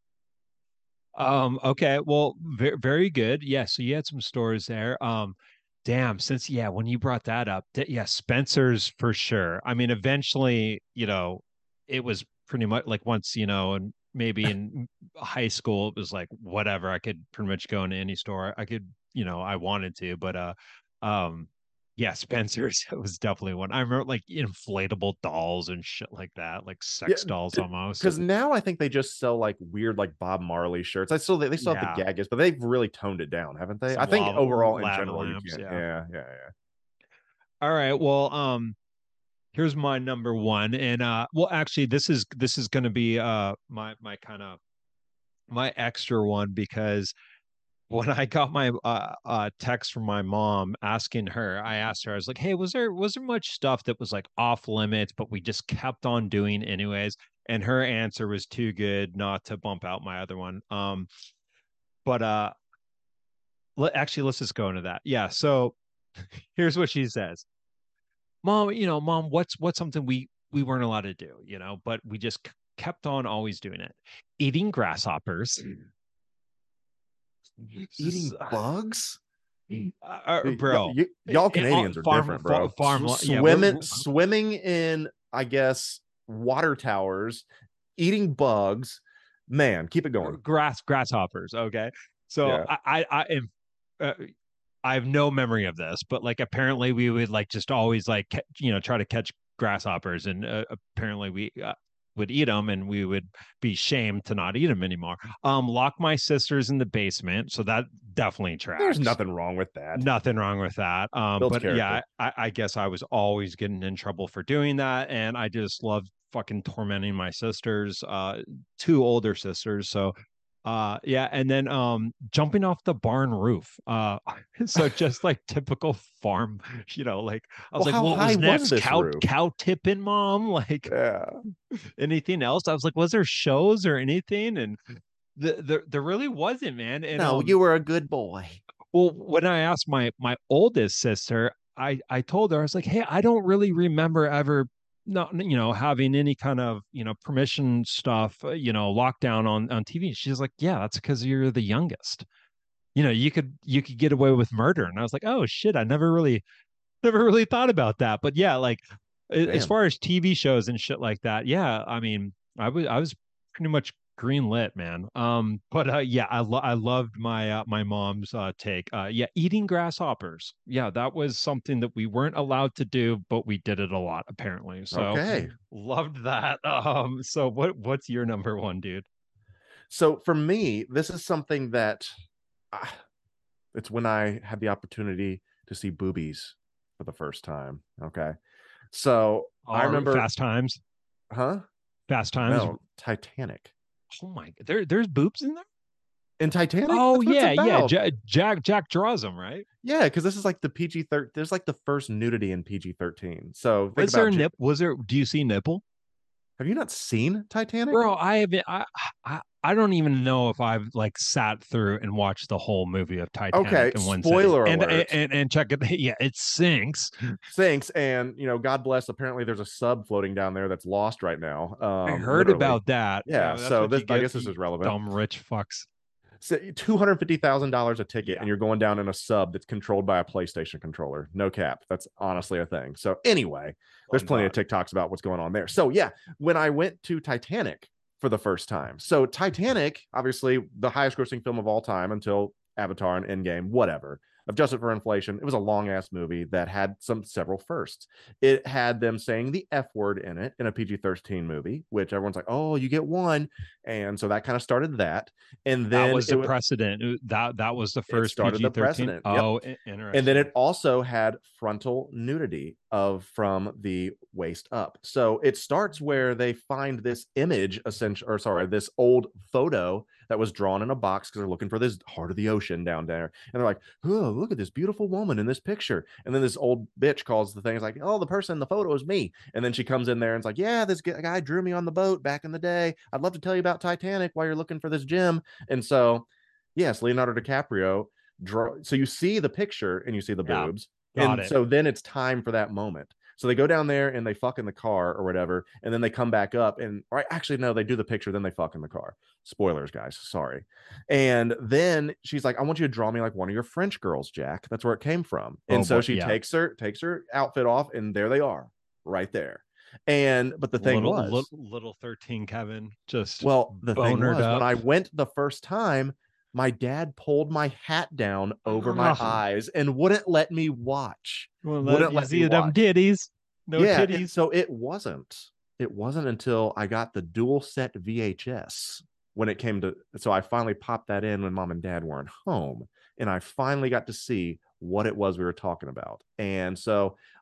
Um. Okay. Well, very very good. Yeah. So you had some stores there. Um. Damn. Since yeah, when you brought that up, th- yeah, Spencer's for sure. I mean, eventually, you know, it was pretty much like once you know, and maybe in high school, it was like whatever. I could pretty much go into any store. I could, you know, I wanted to, but uh, um, yeah, Spencer's was definitely one. I remember like inflatable dolls and shit like that, like sex Yeah, dolls d- almost. Because now I think they just sell like weird like Bob Marley shirts. I still they, they still have the Yeah. gaggers, but they've really toned it down, haven't they? Some I think lava- overall in lava general, you lamps, can't. yeah. Yeah, yeah, yeah. All right. Well, um, here's my number one. And uh well actually this is this is gonna be uh my my kind of my extra one, because when I got my uh, uh text from my mom asking her, I asked her, I was like, hey, was there was there much stuff that was like off limits, but we just kept on doing anyways? And her answer was too good not to bump out my other one. Um, but uh let, actually let's just go into that. Yeah, so here's what she says. Mom, you know, mom, what's what's something we we weren't allowed to do, you know, but we just c- kept on always doing it. Eating grasshoppers. Eating bugs? Uh, bro, y- y- y'all Canadians are farm, different, bro. Farm, farm, yeah, swimming, we're- swimming in, I guess, water towers, eating bugs. Man, keep it going. Grass, grasshoppers. Okay, so Yeah. I, I, I am, uh, I have no memory of this, but like apparently we would like just always like ca- you know try to catch grasshoppers, and uh, apparently we uh, would eat them, and we would be shamed to not eat them anymore. Um, lock my sisters in the basement, so that definitely tracks. There's nothing wrong with that. Nothing wrong with that. Um, Builds but character. yeah, I, I guess I was always getting in trouble for doing that, and I just loved fucking tormenting my sisters, uh, two older sisters. So, uh, yeah, and then um, jumping off the barn roof. Uh, so just like typical farm, you know, like I was Well, how like, what high was was next? this Cow roof? cow tipping, mom? Like Yeah. anything else? I was like, was there shows or anything? And the, there there really wasn't, man. And No, um, you were a good boy. well, when I asked my my oldest sister, I I told her, I was like, hey, I don't really remember ever not you know having any kind of you know permission stuff, uh, you know lockdown on on T V. She's like, yeah, that's because you're the youngest. You know, you could you could get away with murder. And I was like, oh shit, I never really never really thought about that. But yeah, like a- as Damn. far as T V shows and shit like that, yeah, I mean, I was I was pretty much green lit, man. Um, but uh, yeah, I lo- I loved my uh, my mom's uh, take. Uh, yeah, eating grasshoppers. Yeah, that was something that we weren't allowed to do, but we did it a lot apparently. So Okay. loved that. Um, so what what's your number one, dude? So for me, this is something that uh, it's when I had the opportunity to see boobies for the first time. Okay. So I Or remember, Fast Times. huh? Fast Times. No, Titanic. Oh my, there there's boobs in there. In Titanic? Oh That's what it's yeah, yeah. about. Ja- Jack Jack draws them, right? Yeah, because this is like the P G thirteen. There's like the first nudity in P G thirteen. So think Was there about Ja- nip? Was there? Do you see nipple, have you not seen Titanic? bro? I haven't. I, I I don't even know if I've like sat through and watched the whole movie of Titanic Okay, in one spoiler sitting. And, alert. and and and check it. Yeah, it sinks. Sinks, and you know, God bless. Apparently, there's a sub floating down there that's lost right now. Um, I heard literally. about that. Yeah, that's so what this, you I get, guess this you is relevant. Dumb rich fucks. So two hundred fifty thousand dollars a ticket, Yeah. and you're going down in a sub that's controlled by a PlayStation controller. No cap. That's honestly a thing. So anyway, there's plenty of TikToks about what's going on there. So yeah, when I went to Titanic for the first time. So Titanic, obviously the highest grossing film of all time until Avatar and Endgame, whatever. Adjusted for inflation, it was a long ass movie that had some several firsts. It had them saying the F word in it in a P G thirteen movie, which everyone's like, oh, you get one. And so that kind of started that. And then That was it the wa- precedent. Uh, That that was the first started the P G thirteen. precedent, yep. Oh, i- interesting. and then it also had frontal nudity of from the waist up. So it starts where they find this image, essentially, or sorry, this old photo that was drawn in a box because they're looking for this heart of the ocean down there. And they're like, oh, look at this beautiful woman in this picture. And then this old bitch calls the thing, is like, oh, the person in the photo is me. And then she comes in there and it's like, yeah, this gu- guy drew me on the boat back in the day. I'd love to tell you about Titanic while you're looking for this gem. And so, yes, Leonardo DiCaprio draw. So you see the picture and you see the Yeah, boobs. got And it. so then it's time for that moment. So they go down there and they fuck in the car or whatever, and then they come back up and or actually no, they do the picture, then they fuck in the car. Spoilers, guys. Sorry. And then she's like, I want you to draw me like one of your French girls, Jack. That's where it came from. And Oh, so boy, she yeah. takes her takes her outfit off, and there they are, right there. And but the thing little, was, little, little thirteen Kevin just well, the thing bonered was, up. when I went the first time, my dad pulled my hat down over my Ugh. eyes and wouldn't let me watch. Well, wouldn't let you let me see them watch. titties. No yeah, and titties. so it wasn't. It wasn't until I got the dual set V H S when it came to. So I finally popped that in when mom and dad weren't home, and I finally got to see what it was we were talking about. And so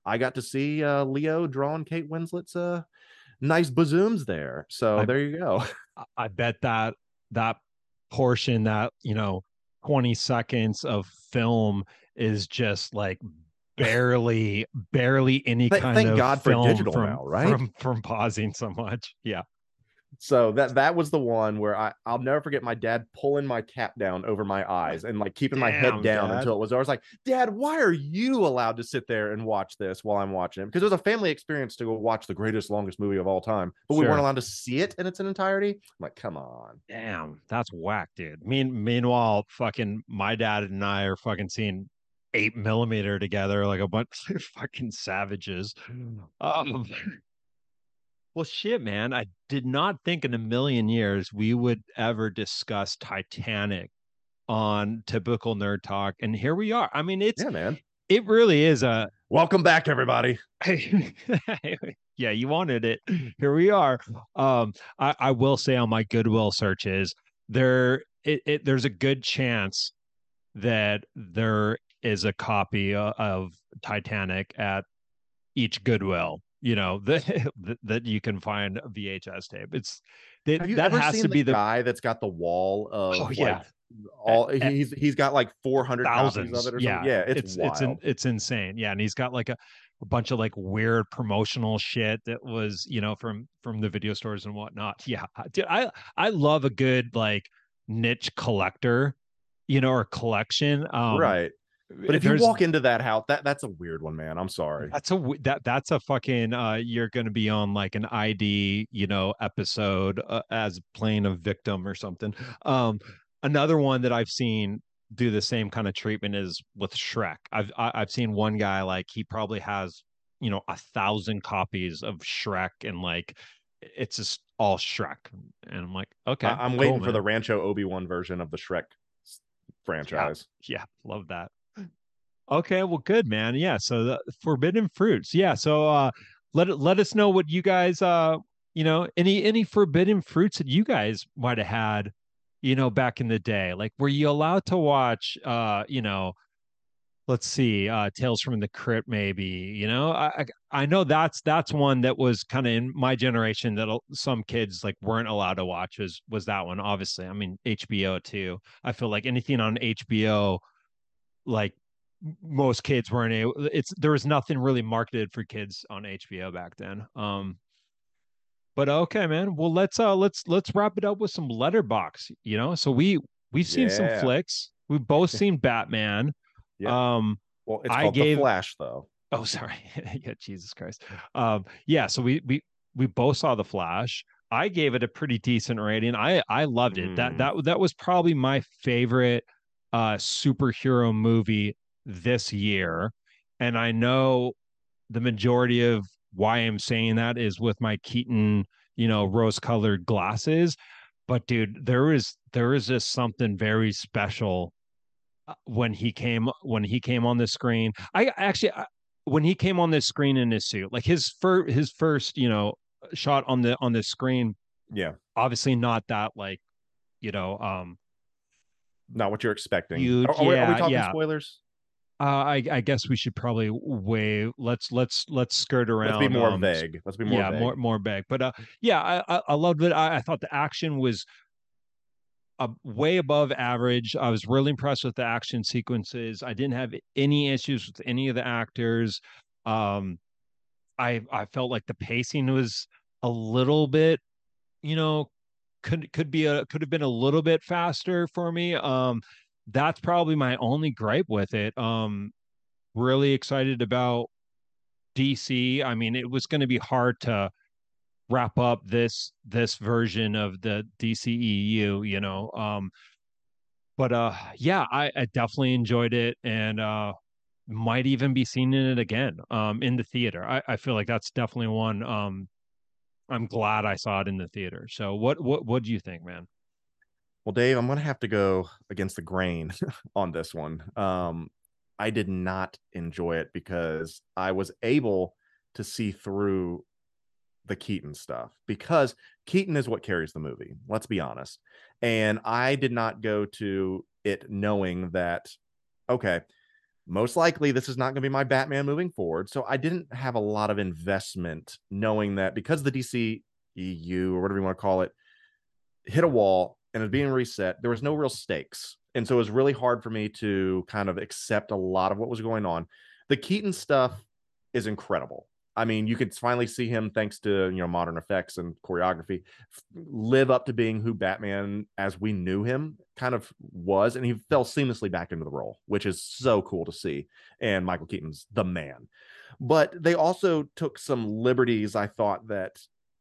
I got to see uh, Leo drawing Kate Winslet's uh, nice bazooms there. So I, there you go. I bet that that portion, that, you know, twenty seconds of film is just like barely, barely any Th- kind thank of God for film digital from, now, right? From, from pausing so much. Yeah. So that that was the one where I, I'll never forget my dad pulling my cap down over my eyes and like keeping my head Damn, down Dad. until it was, I was like, Dad, why are you allowed to sit there and watch this while I'm watching it? Because it was a family experience to go watch the greatest, longest movie of all time, but we Sure. weren't allowed to see it in its entirety. I'm like, come on. Damn, that's whack, dude. Mean, meanwhile, fucking my dad and I are fucking seeing eight millimeter together like a bunch of fucking savages. Um, well, shit, man. I did not think in a million years we would ever discuss Titanic on Typical Nerd Talk, and here we are. I mean, it's Yeah, man. it really is a Welcome back, everybody. yeah, you wanted it. Here we are. Um, I, I will say on my Goodwill searches, there it, it there's a good chance that there is a copy of, of Titanic at each Goodwill, you know, that that you can find a V H S tape. It's that, Have you that ever has seen to the be the guy that's got the wall of oh like yeah all A- a- he's he's got like four hundred copies thousands. of it or Yeah, something? Yeah, it's it's wild. it's in, it's insane. Yeah, and he's got like a, a bunch of like weird promotional shit that was, you know, from from the video stores and whatnot. Yeah, dude, I I love a good like niche collector, you know, or collection. Um, Right. But if you there's- walk into that house, that that's a weird one, man. I'm sorry. That's a w- that that's a fucking uh you're going to be on like an I D, you know, episode uh, as playing a victim or something. Um another one that I've seen do the same kind of treatment is with Shrek. I've I, I've seen one guy like he probably has, you know, a thousand copies of Shrek, and like it's just all Shrek, and I'm like, okay, I- I'm cool, waiting for man. the Rancho Obi-Wan version of the Shrek s- franchise. Yeah, love that. Okay, well, good, man. Yeah, so the forbidden fruits. Yeah, so uh let let us know what you guys uh you know, any any forbidden fruits that you guys might have had, you know, back in the day. Like, were you allowed to watch uh, you know, let's see, uh Tales from the Crypt maybe, you know? I I, I know that's that's one that was kind of in my generation that a- some kids like weren't allowed to watch was was that one, obviously. I mean, H B O too. I feel like anything on H B O, like most kids weren't able, it's there was nothing really marketed for kids on H B O back then. Um but okay, man. Well, let's uh let's let's wrap it up with some Letterbox, you know. So we we've seen some Yeah. flicks. We've both seen Batman. Yeah. Um Well, it's I called gave- The Flash, though. oh sorry. Yeah, Jesus Christ. Um yeah, so we we we both saw The Flash. I gave it a pretty decent rating. I I loved it. That Mm. that that was probably my favorite uh superhero movie this year. And I know the majority of why I'm saying that is with my Keaton, you know, rose-colored glasses. But dude, there is there is just something very special uh, when he came when he came on the screen. I actually I, when he came on this screen in his suit, like his first his first, you know, shot on the on the screen, Yeah. obviously not that like, you know, um Not what you're expecting. Huge, Are, are we, are we yeah, talking yeah. spoilers? uh, I I guess we should probably wave. Let's let's let's skirt around. Let's be more um, vague. Let's be more yeah, vague. more more vague. But uh, yeah, I I, I loved it. I, I thought the action was uh, way above average. I was really impressed with the action sequences. I didn't have any issues with any of the actors. Um, I I felt like the pacing was a little bit, you know, could could be a could have been a little bit faster for me. Um, that's probably my only gripe with it. Um, really excited about D C. I mean, it was going to be hard to wrap up this this version of the D C E U, you know. Um, but uh, yeah, I, I definitely enjoyed it, and uh, might even be seeing it again um, in the theater. I, I feel like that's definitely one. Um, I'm glad I saw it in the theater. So, what what what do you think, man? Well, Dave, I'm going to have to go against the grain on this one. Um, I did not enjoy it because I was able to see through the Keaton stuff, because Keaton is what carries the movie. Let's be honest. And I did not go to it knowing that, okay, most likely this is not going to be my Batman moving forward. So I didn't have a lot of investment knowing that because the D C E U or whatever you want to call it hit a wall and is being reset, there was no real stakes. And so it was really hard for me to kind of accept a lot of what was going on. The Keaton stuff is incredible. I mean, you could finally see him, thanks to, you know, modern effects and choreography, live up to being who Batman as we knew him kind of was. And he fell seamlessly back into the role, which is so cool to see. And Michael Keaton's the man. But they also took some liberties, I thought, that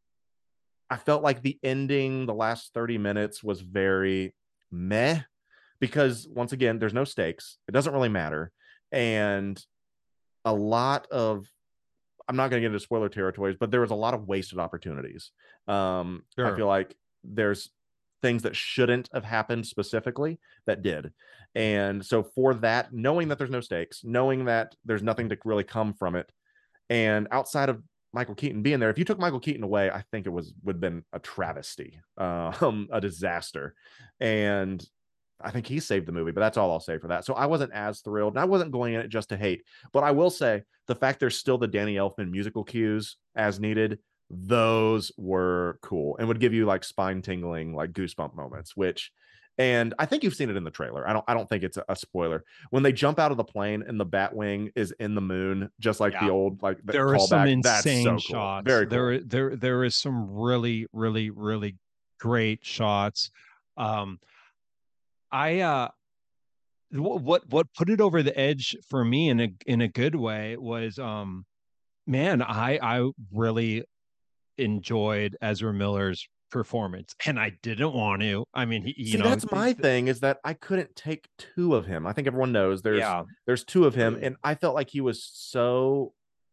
I felt like the ending, the last thirty minutes was very meh, because once again, there's no stakes. It doesn't really matter. And a lot of, I'm not going to get into spoiler territories, but there was a lot of wasted opportunities. Um, Sure. I feel like there's things that shouldn't have happened specifically that did. And so for that, knowing that there's no stakes, knowing that there's nothing to really come from it, and outside of Michael Keaton being there, if you took Michael Keaton away, I think it was would have been a travesty, um, a disaster. And I think he saved the movie, but that's all I'll say for that. So I wasn't as thrilled, and I wasn't going in it just to hate. But I will say the fact there's still the Danny Elfman musical cues as needed, those were cool and would give you like spine tingling, like goosebump moments, which, and I think you've seen it in the trailer. I don't, I don't think it's a, a spoiler. When they jump out of the plane and the Batwing is in the moon, just like Yeah. the old, like the There are some callback. That's insane so cool. shots. Very cool. There, there, there is some really, really, really great shots. Um, I, uh, wh- what, what put it over the edge for me in a, in a good way was, um, man, I, I really enjoyed Ezra Miller's performance, and I didn't want to. I mean, he, you See, know, that's my th- thing, is that I couldn't take two of him. I think everyone knows there's yeah, there's two of him, and I felt like he was so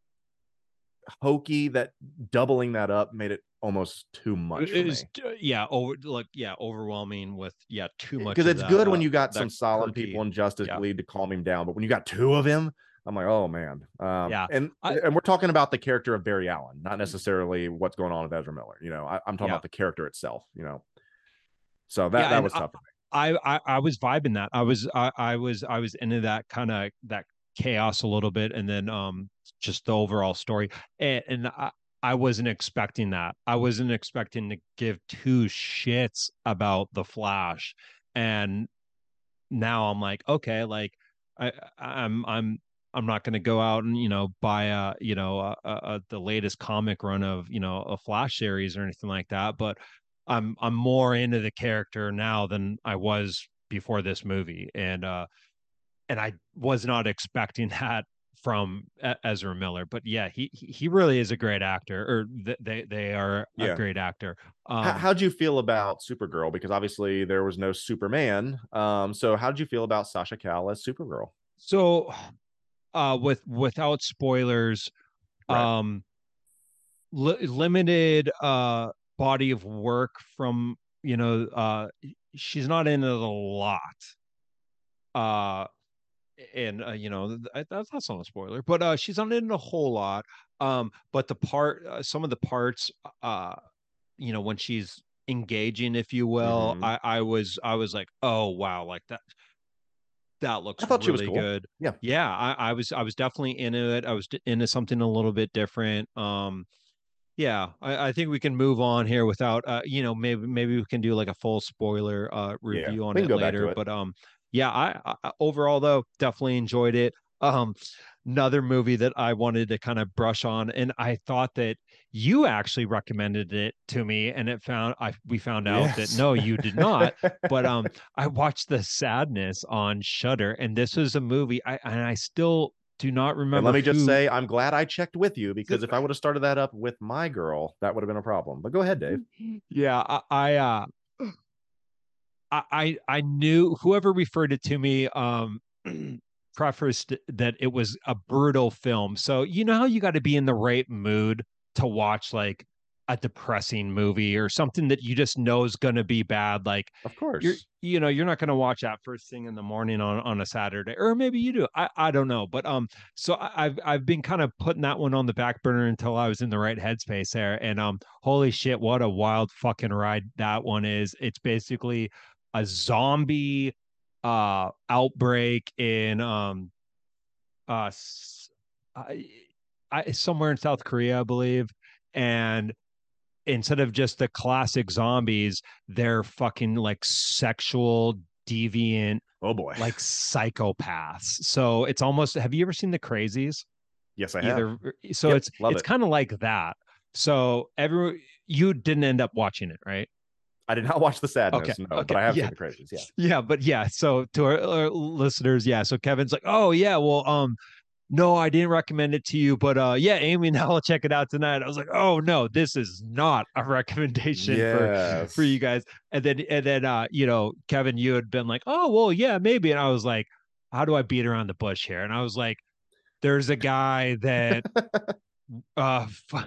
hokey that doubling that up made it almost too much for it me. was, yeah, over like yeah, overwhelming with yeah, too much. Because of it's that, good uh, when you got that some solid quirky- people in Justice yeah. League to calm him down, but when you got two of him, I'm like, oh man. Um, Yeah. and I- and we're talking about the character of Barry Allen, not necessarily what's going on with Ezra Miller. You know, I, I'm talking Yeah. about the character itself. You know, so that Yeah, that and was I- tough for me. I, I I was vibing that. I was I, I was I was into that kind of that chaos a little bit, and then um just the overall story. And, and I I wasn't expecting that. I wasn't expecting to give two shits about the Flash. And now I'm like, okay, like I I'm I'm I'm not going to go out and, you know, buy a, you know, a, a, a, the latest comic run of, you know, a Flash series or anything like that, but I'm I'm more into the character now than I was before this movie, and uh, and I was not expecting that from E- Ezra Miller. But yeah, he he really is a great actor, or th- they they are Yeah. a great actor. Um, How, how'd you feel about Supergirl? Because obviously there was no Superman. Um, so how did you feel about Sasha Cal as Supergirl? so, uh, with without spoilers, Right. um, li- limited uh body of work from, you know, uh she's not in it a lot, uh and uh, you know, th- that's that's not a spoiler, but uh she's not in a whole lot. Um but the part, uh, some of the parts, uh you know, when she's engaging, if you will, Mhm. i i was i was like, oh wow, like that that looks I thought she was really cool. good. Yeah. Yeah, I, I was I was definitely into it. I was d- into something a little bit different. Um yeah, I, I think we can move on here without, uh you know, maybe maybe we can do like a full spoiler uh Yeah, review on we can it go back to later. it. But um yeah, I, I overall though definitely enjoyed it. Um another movie that I wanted to kind of brush on, and I thought that you actually recommended it to me, and it found I we found out that Yes. no, you did not. But um I watched The Sadness on Shudder, and this is a movie I and I still do not remember. And let me just who- say, I'm glad I checked with you, because if I would have started that up with my girl, that would have been a problem. But go ahead, Dave. yeah, I, I uh I I I knew whoever referred it to me um prefaced that it was a brutal film. So you know how you got to be in the right mood to watch like a depressing movie or something that you just know is going to be bad. Like Of course. you're you know, you're not going to watch that first thing in the morning on on a Saturday, or maybe you do. I I don't know, but um so I- I've I've been kind of putting that one on the back burner until I was in the right headspace there. And um holy shit, what a wild fucking ride that one is. It's basically a zombie uh outbreak in um uh, s- I, I somewhere in South Korea, I believe, and instead of just the classic zombies, they're fucking like sexual deviant, Oh boy. like psychopaths. So it's almost. Have you ever seen The Crazies? Yes, I have. Either. So Yep, it's love it's it. kind of like that. So every you didn't end up watching it, right? I did not watch The Okay. Sadness, no, Okay. but I have Yeah. seen The Crazies. Yeah. Yeah, but yeah. So to our, our listeners, yeah. So Kevin's like, oh yeah, well, um, no, I didn't recommend it to you, but uh, yeah, Amy, now I'll check it out tonight. I was like, oh no, this is not a recommendation for Yes. for you guys. And then and then uh, you know, Kevin, you had been like, oh well, yeah, maybe. And I was like, how do I beat around the bush here? And I was like, there's a guy that uh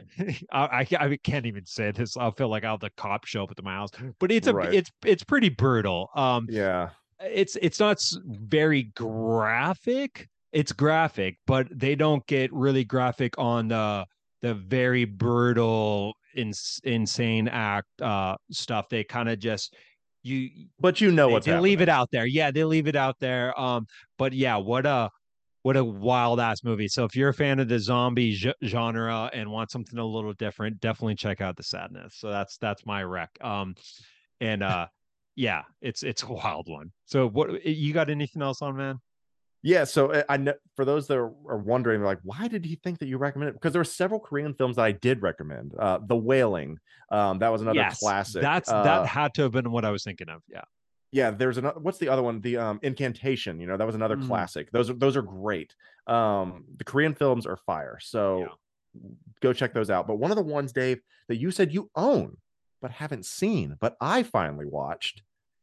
I, I can't even say this. I'll feel like I'll have the cop show up at my house, but it's a Right. it's it's pretty brutal. Um, Yeah. it's it's not s- very graphic. It's graphic, but they don't get really graphic on the the very brutal, ins- insane act uh stuff. They kind of just you But you know they, what's they leave it happening. out there. Yeah, they leave it out there. Um, but yeah, what a what a wild ass movie. So if you're a fan of the zombie g- genre and want something a little different, definitely check out The Sadness. So that's that's my rec. Um, and uh, yeah, it's it's a wild one. So what you got anything else on, man? Yeah, so uh, I know for those that are, are wondering, like, why did he think that you recommended? Because there were several Korean films that I did recommend. Uh, The Wailing, um, that was another Yes, classic. that's that Uh, had to have been what I was thinking of. Yeah. yeah, there's another. What's the other one? The um, Incantation. You know, that was another Mm, classic. Those are those are great. Um, the Korean films are fire. So go check those out. But one of the ones, Dave, that you said you own but haven't seen, but I finally watched,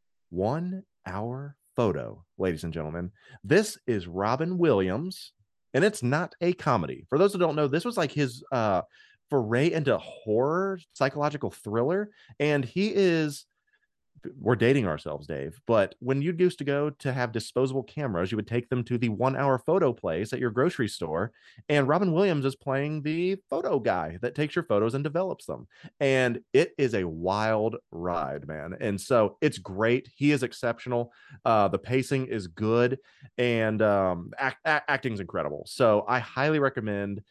One Hour Photo, ladies and gentlemen. This is Robin Williams, and it's not a comedy. For those who don't know, this was like his uh foray into horror, psychological thriller, and he is we're dating ourselves, Dave, but when you used to go to have disposable cameras, you would take them to the one hour photo place at your grocery store. And Robin Williams is playing the photo guy that takes your photos and develops them. And it is a wild ride, man. And so it's great. He is exceptional. Uh, the pacing is good, and um, act, act, acting is incredible. So I highly recommend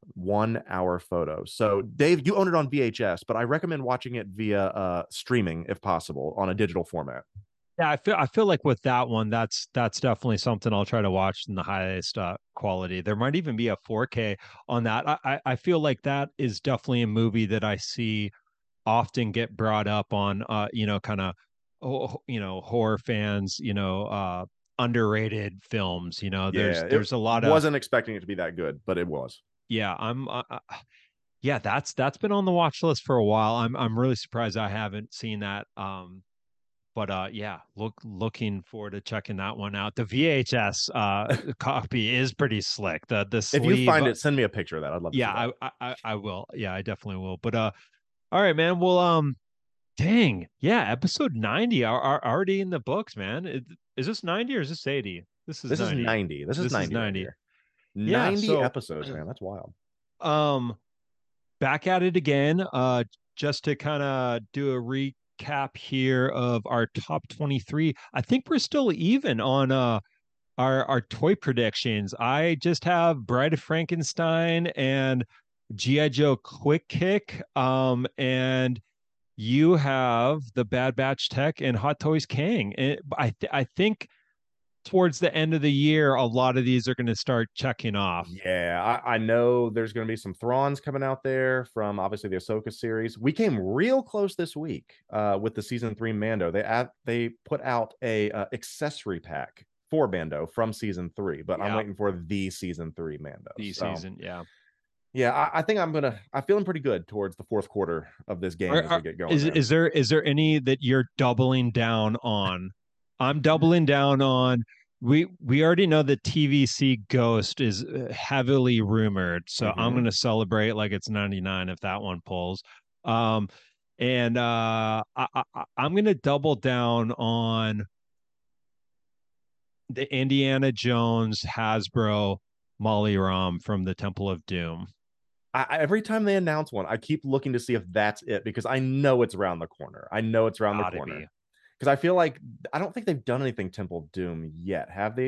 One Hour Photo. So Dave, you own it on V H S, but I recommend watching it via uh streaming if possible on a digital format. Yeah, I feel I feel like with that one, that's that's definitely something I'll try to watch in the highest uh, quality. There might even be a four K on that. I, I I feel like that is definitely a movie that I see often get brought up on uh you know kind of you know horror fans, you know uh underrated films. You know, there's Yeah, it there's a lot of wasn't expecting it to be that good, but it was. yeah. I'm uh, uh, yeah, that's that's been on the watch list for a while. I'm I'm really surprised I haven't seen that. Um, but uh yeah, look looking forward to checking that one out. The V H S uh copy is pretty slick. The the If you sleeve, find it, send me a picture of that. I'd love to see yeah, that. I, I I will. Yeah, I definitely will. But uh all right, man. Well, um dang, yeah, episode ninety are, are already in the books, man. It, is this ninety or is this eighty? This is This is ninety. ninety. This is This is ninety right ninety. here. Yeah, ninety so episodes, man. That's wild. um back at it again. Uh just to kind of do a recap here of our top twenty-three. I think we're still even on uh our our toy predictions. I just have Bride of Frankenstein and G I. Joe Quick Kick. Um, and you have the Bad Batch Tech and Hot Toys King. And I th- I think towards the end of the year, a lot of these are going to start checking off. Yeah, I, I know there's going to be some Thrawns coming out there from obviously the Ahsoka series. We came real close this week uh, with the season three Mando. They add, they put out a uh, accessory pack for Mando from season three, but I'm Yeah. waiting for the season three Mando. The So, season, yeah. yeah, I, I think I'm gonna. I'm feeling pretty good towards the fourth quarter of this game Are- as are- we get going. is man. is there is there any that you're doubling down on? I'm doubling down on. We we already know that T V C Ghost is uh, heavily rumored, so I'm Mhm. going to celebrate like it's ninety-nine if that one pulls. Um, and uh, I, I I'm going to double down on the Indiana Jones Hasbro Molly Rom from the Temple of Doom. I, I- every time they announce one, I keep looking to see if that's it because I know it's around the corner. I know it's around Gotta the corner be. because I feel like I don't think they've done anything Temple of Doom yet, have they?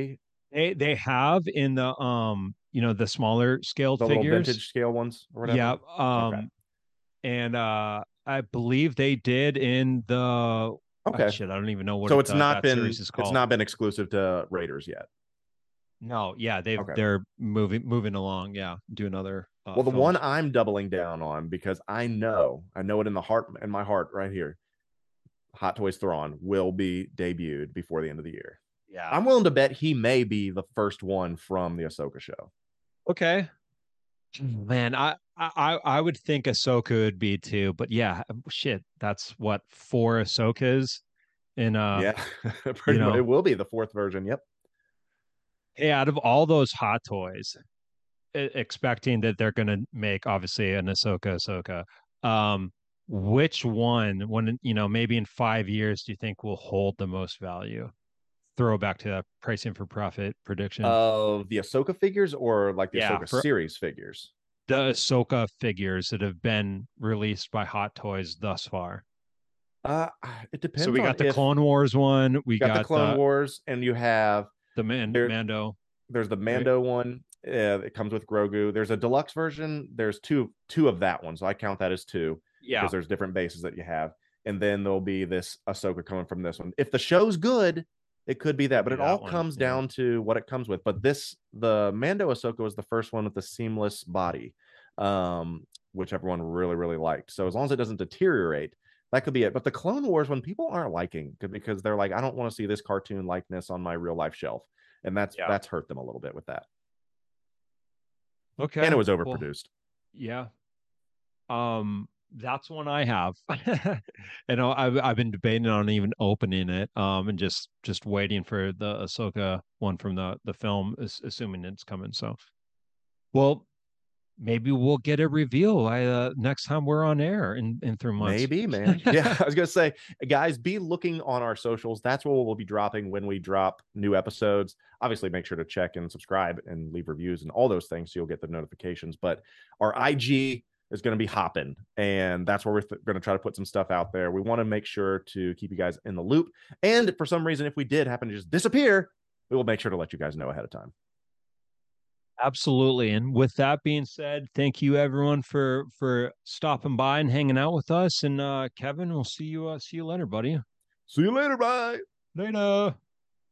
They they have in the um you know the smaller scaled The little figures. vintage scale ones or Yeah. whatever. Okay. Um and uh I believe they did in the oh, Okay. shit, I don't even know what So it, it's that, not that been series is it's called. not been exclusive to Raiders yet. No, yeah, they've Okay. they're moving moving along. Yeah, do another uh, Well, the films. one I'm doubling down on because I know, I know it in the heart in my heart right here. Hot Toys Thrawn will be debuted before the end of the year. Yeah. I'm willing to bet he may be the first one from the Ahsoka show. Okay. Man, I I I would think Ahsoka would be too, but yeah, shit, that's what four Ahsokas in uh Yeah, you pretty much. It know, will be the fourth version. Yep. hey, out of all those Hot Toys, e- expecting that they're gonna make obviously an Ahsoka Ahsoka, um, which one, when you know, maybe in five years, do you think will hold the most value? Throw back to that pricing for profit prediction. Of the Ahsoka figures or like the Yeah, Ahsoka for series figures? the Ahsoka figures that have been released by Hot Toys thus far. Uh, it So depends we on got the if Clone Wars one, we you got the got Clone the Wars and you have the Man there. Mando, There's the right? Mando one. Uh, it comes with Grogu. There's a deluxe version. There's two two of that one, so I count that as two Yeah, because there's different bases that you have. And then there'll be this Ahsoka coming from this one. If the show's good, it could be that, could but be it all that one. comes Yeah. down to what it comes with. But this, the Mando Ahsoka was the first one with the seamless body, um, which everyone really, really liked. So as long as it doesn't deteriorate, that could be it. But the Clone Wars, when people aren't liking, because they're like, I don't want to see this cartoon likeness on my real life shelf, and that's Yeah. that's hurt them a little bit with that. Okay. And it was Well, overproduced. yeah. Um, that's one I have. And I- I've I've been debating on even opening it, um, and just just waiting for the Ahsoka one from the the film, as, assuming it's coming. So, well, maybe we'll get a reveal by uh, next time we're on air in in three months. Maybe, man. Yeah, I was gonna say, guys, be looking on our socials. That's what we'll be dropping when we drop new episodes. Obviously, make sure to check and subscribe and leave reviews and all those things so you'll get the notifications. But our I G is going to be hopping, and that's where we're th- going to try to put some stuff out there. We want to make sure to keep you guys in the loop. And for some reason, if we did happen to just disappear, we will make sure to let you guys know ahead of time. Absolutely. And with that being said, thank you everyone for for stopping by and hanging out with us. And uh Kevin, we'll see you uh see you later, buddy. See you later. Bye. Later.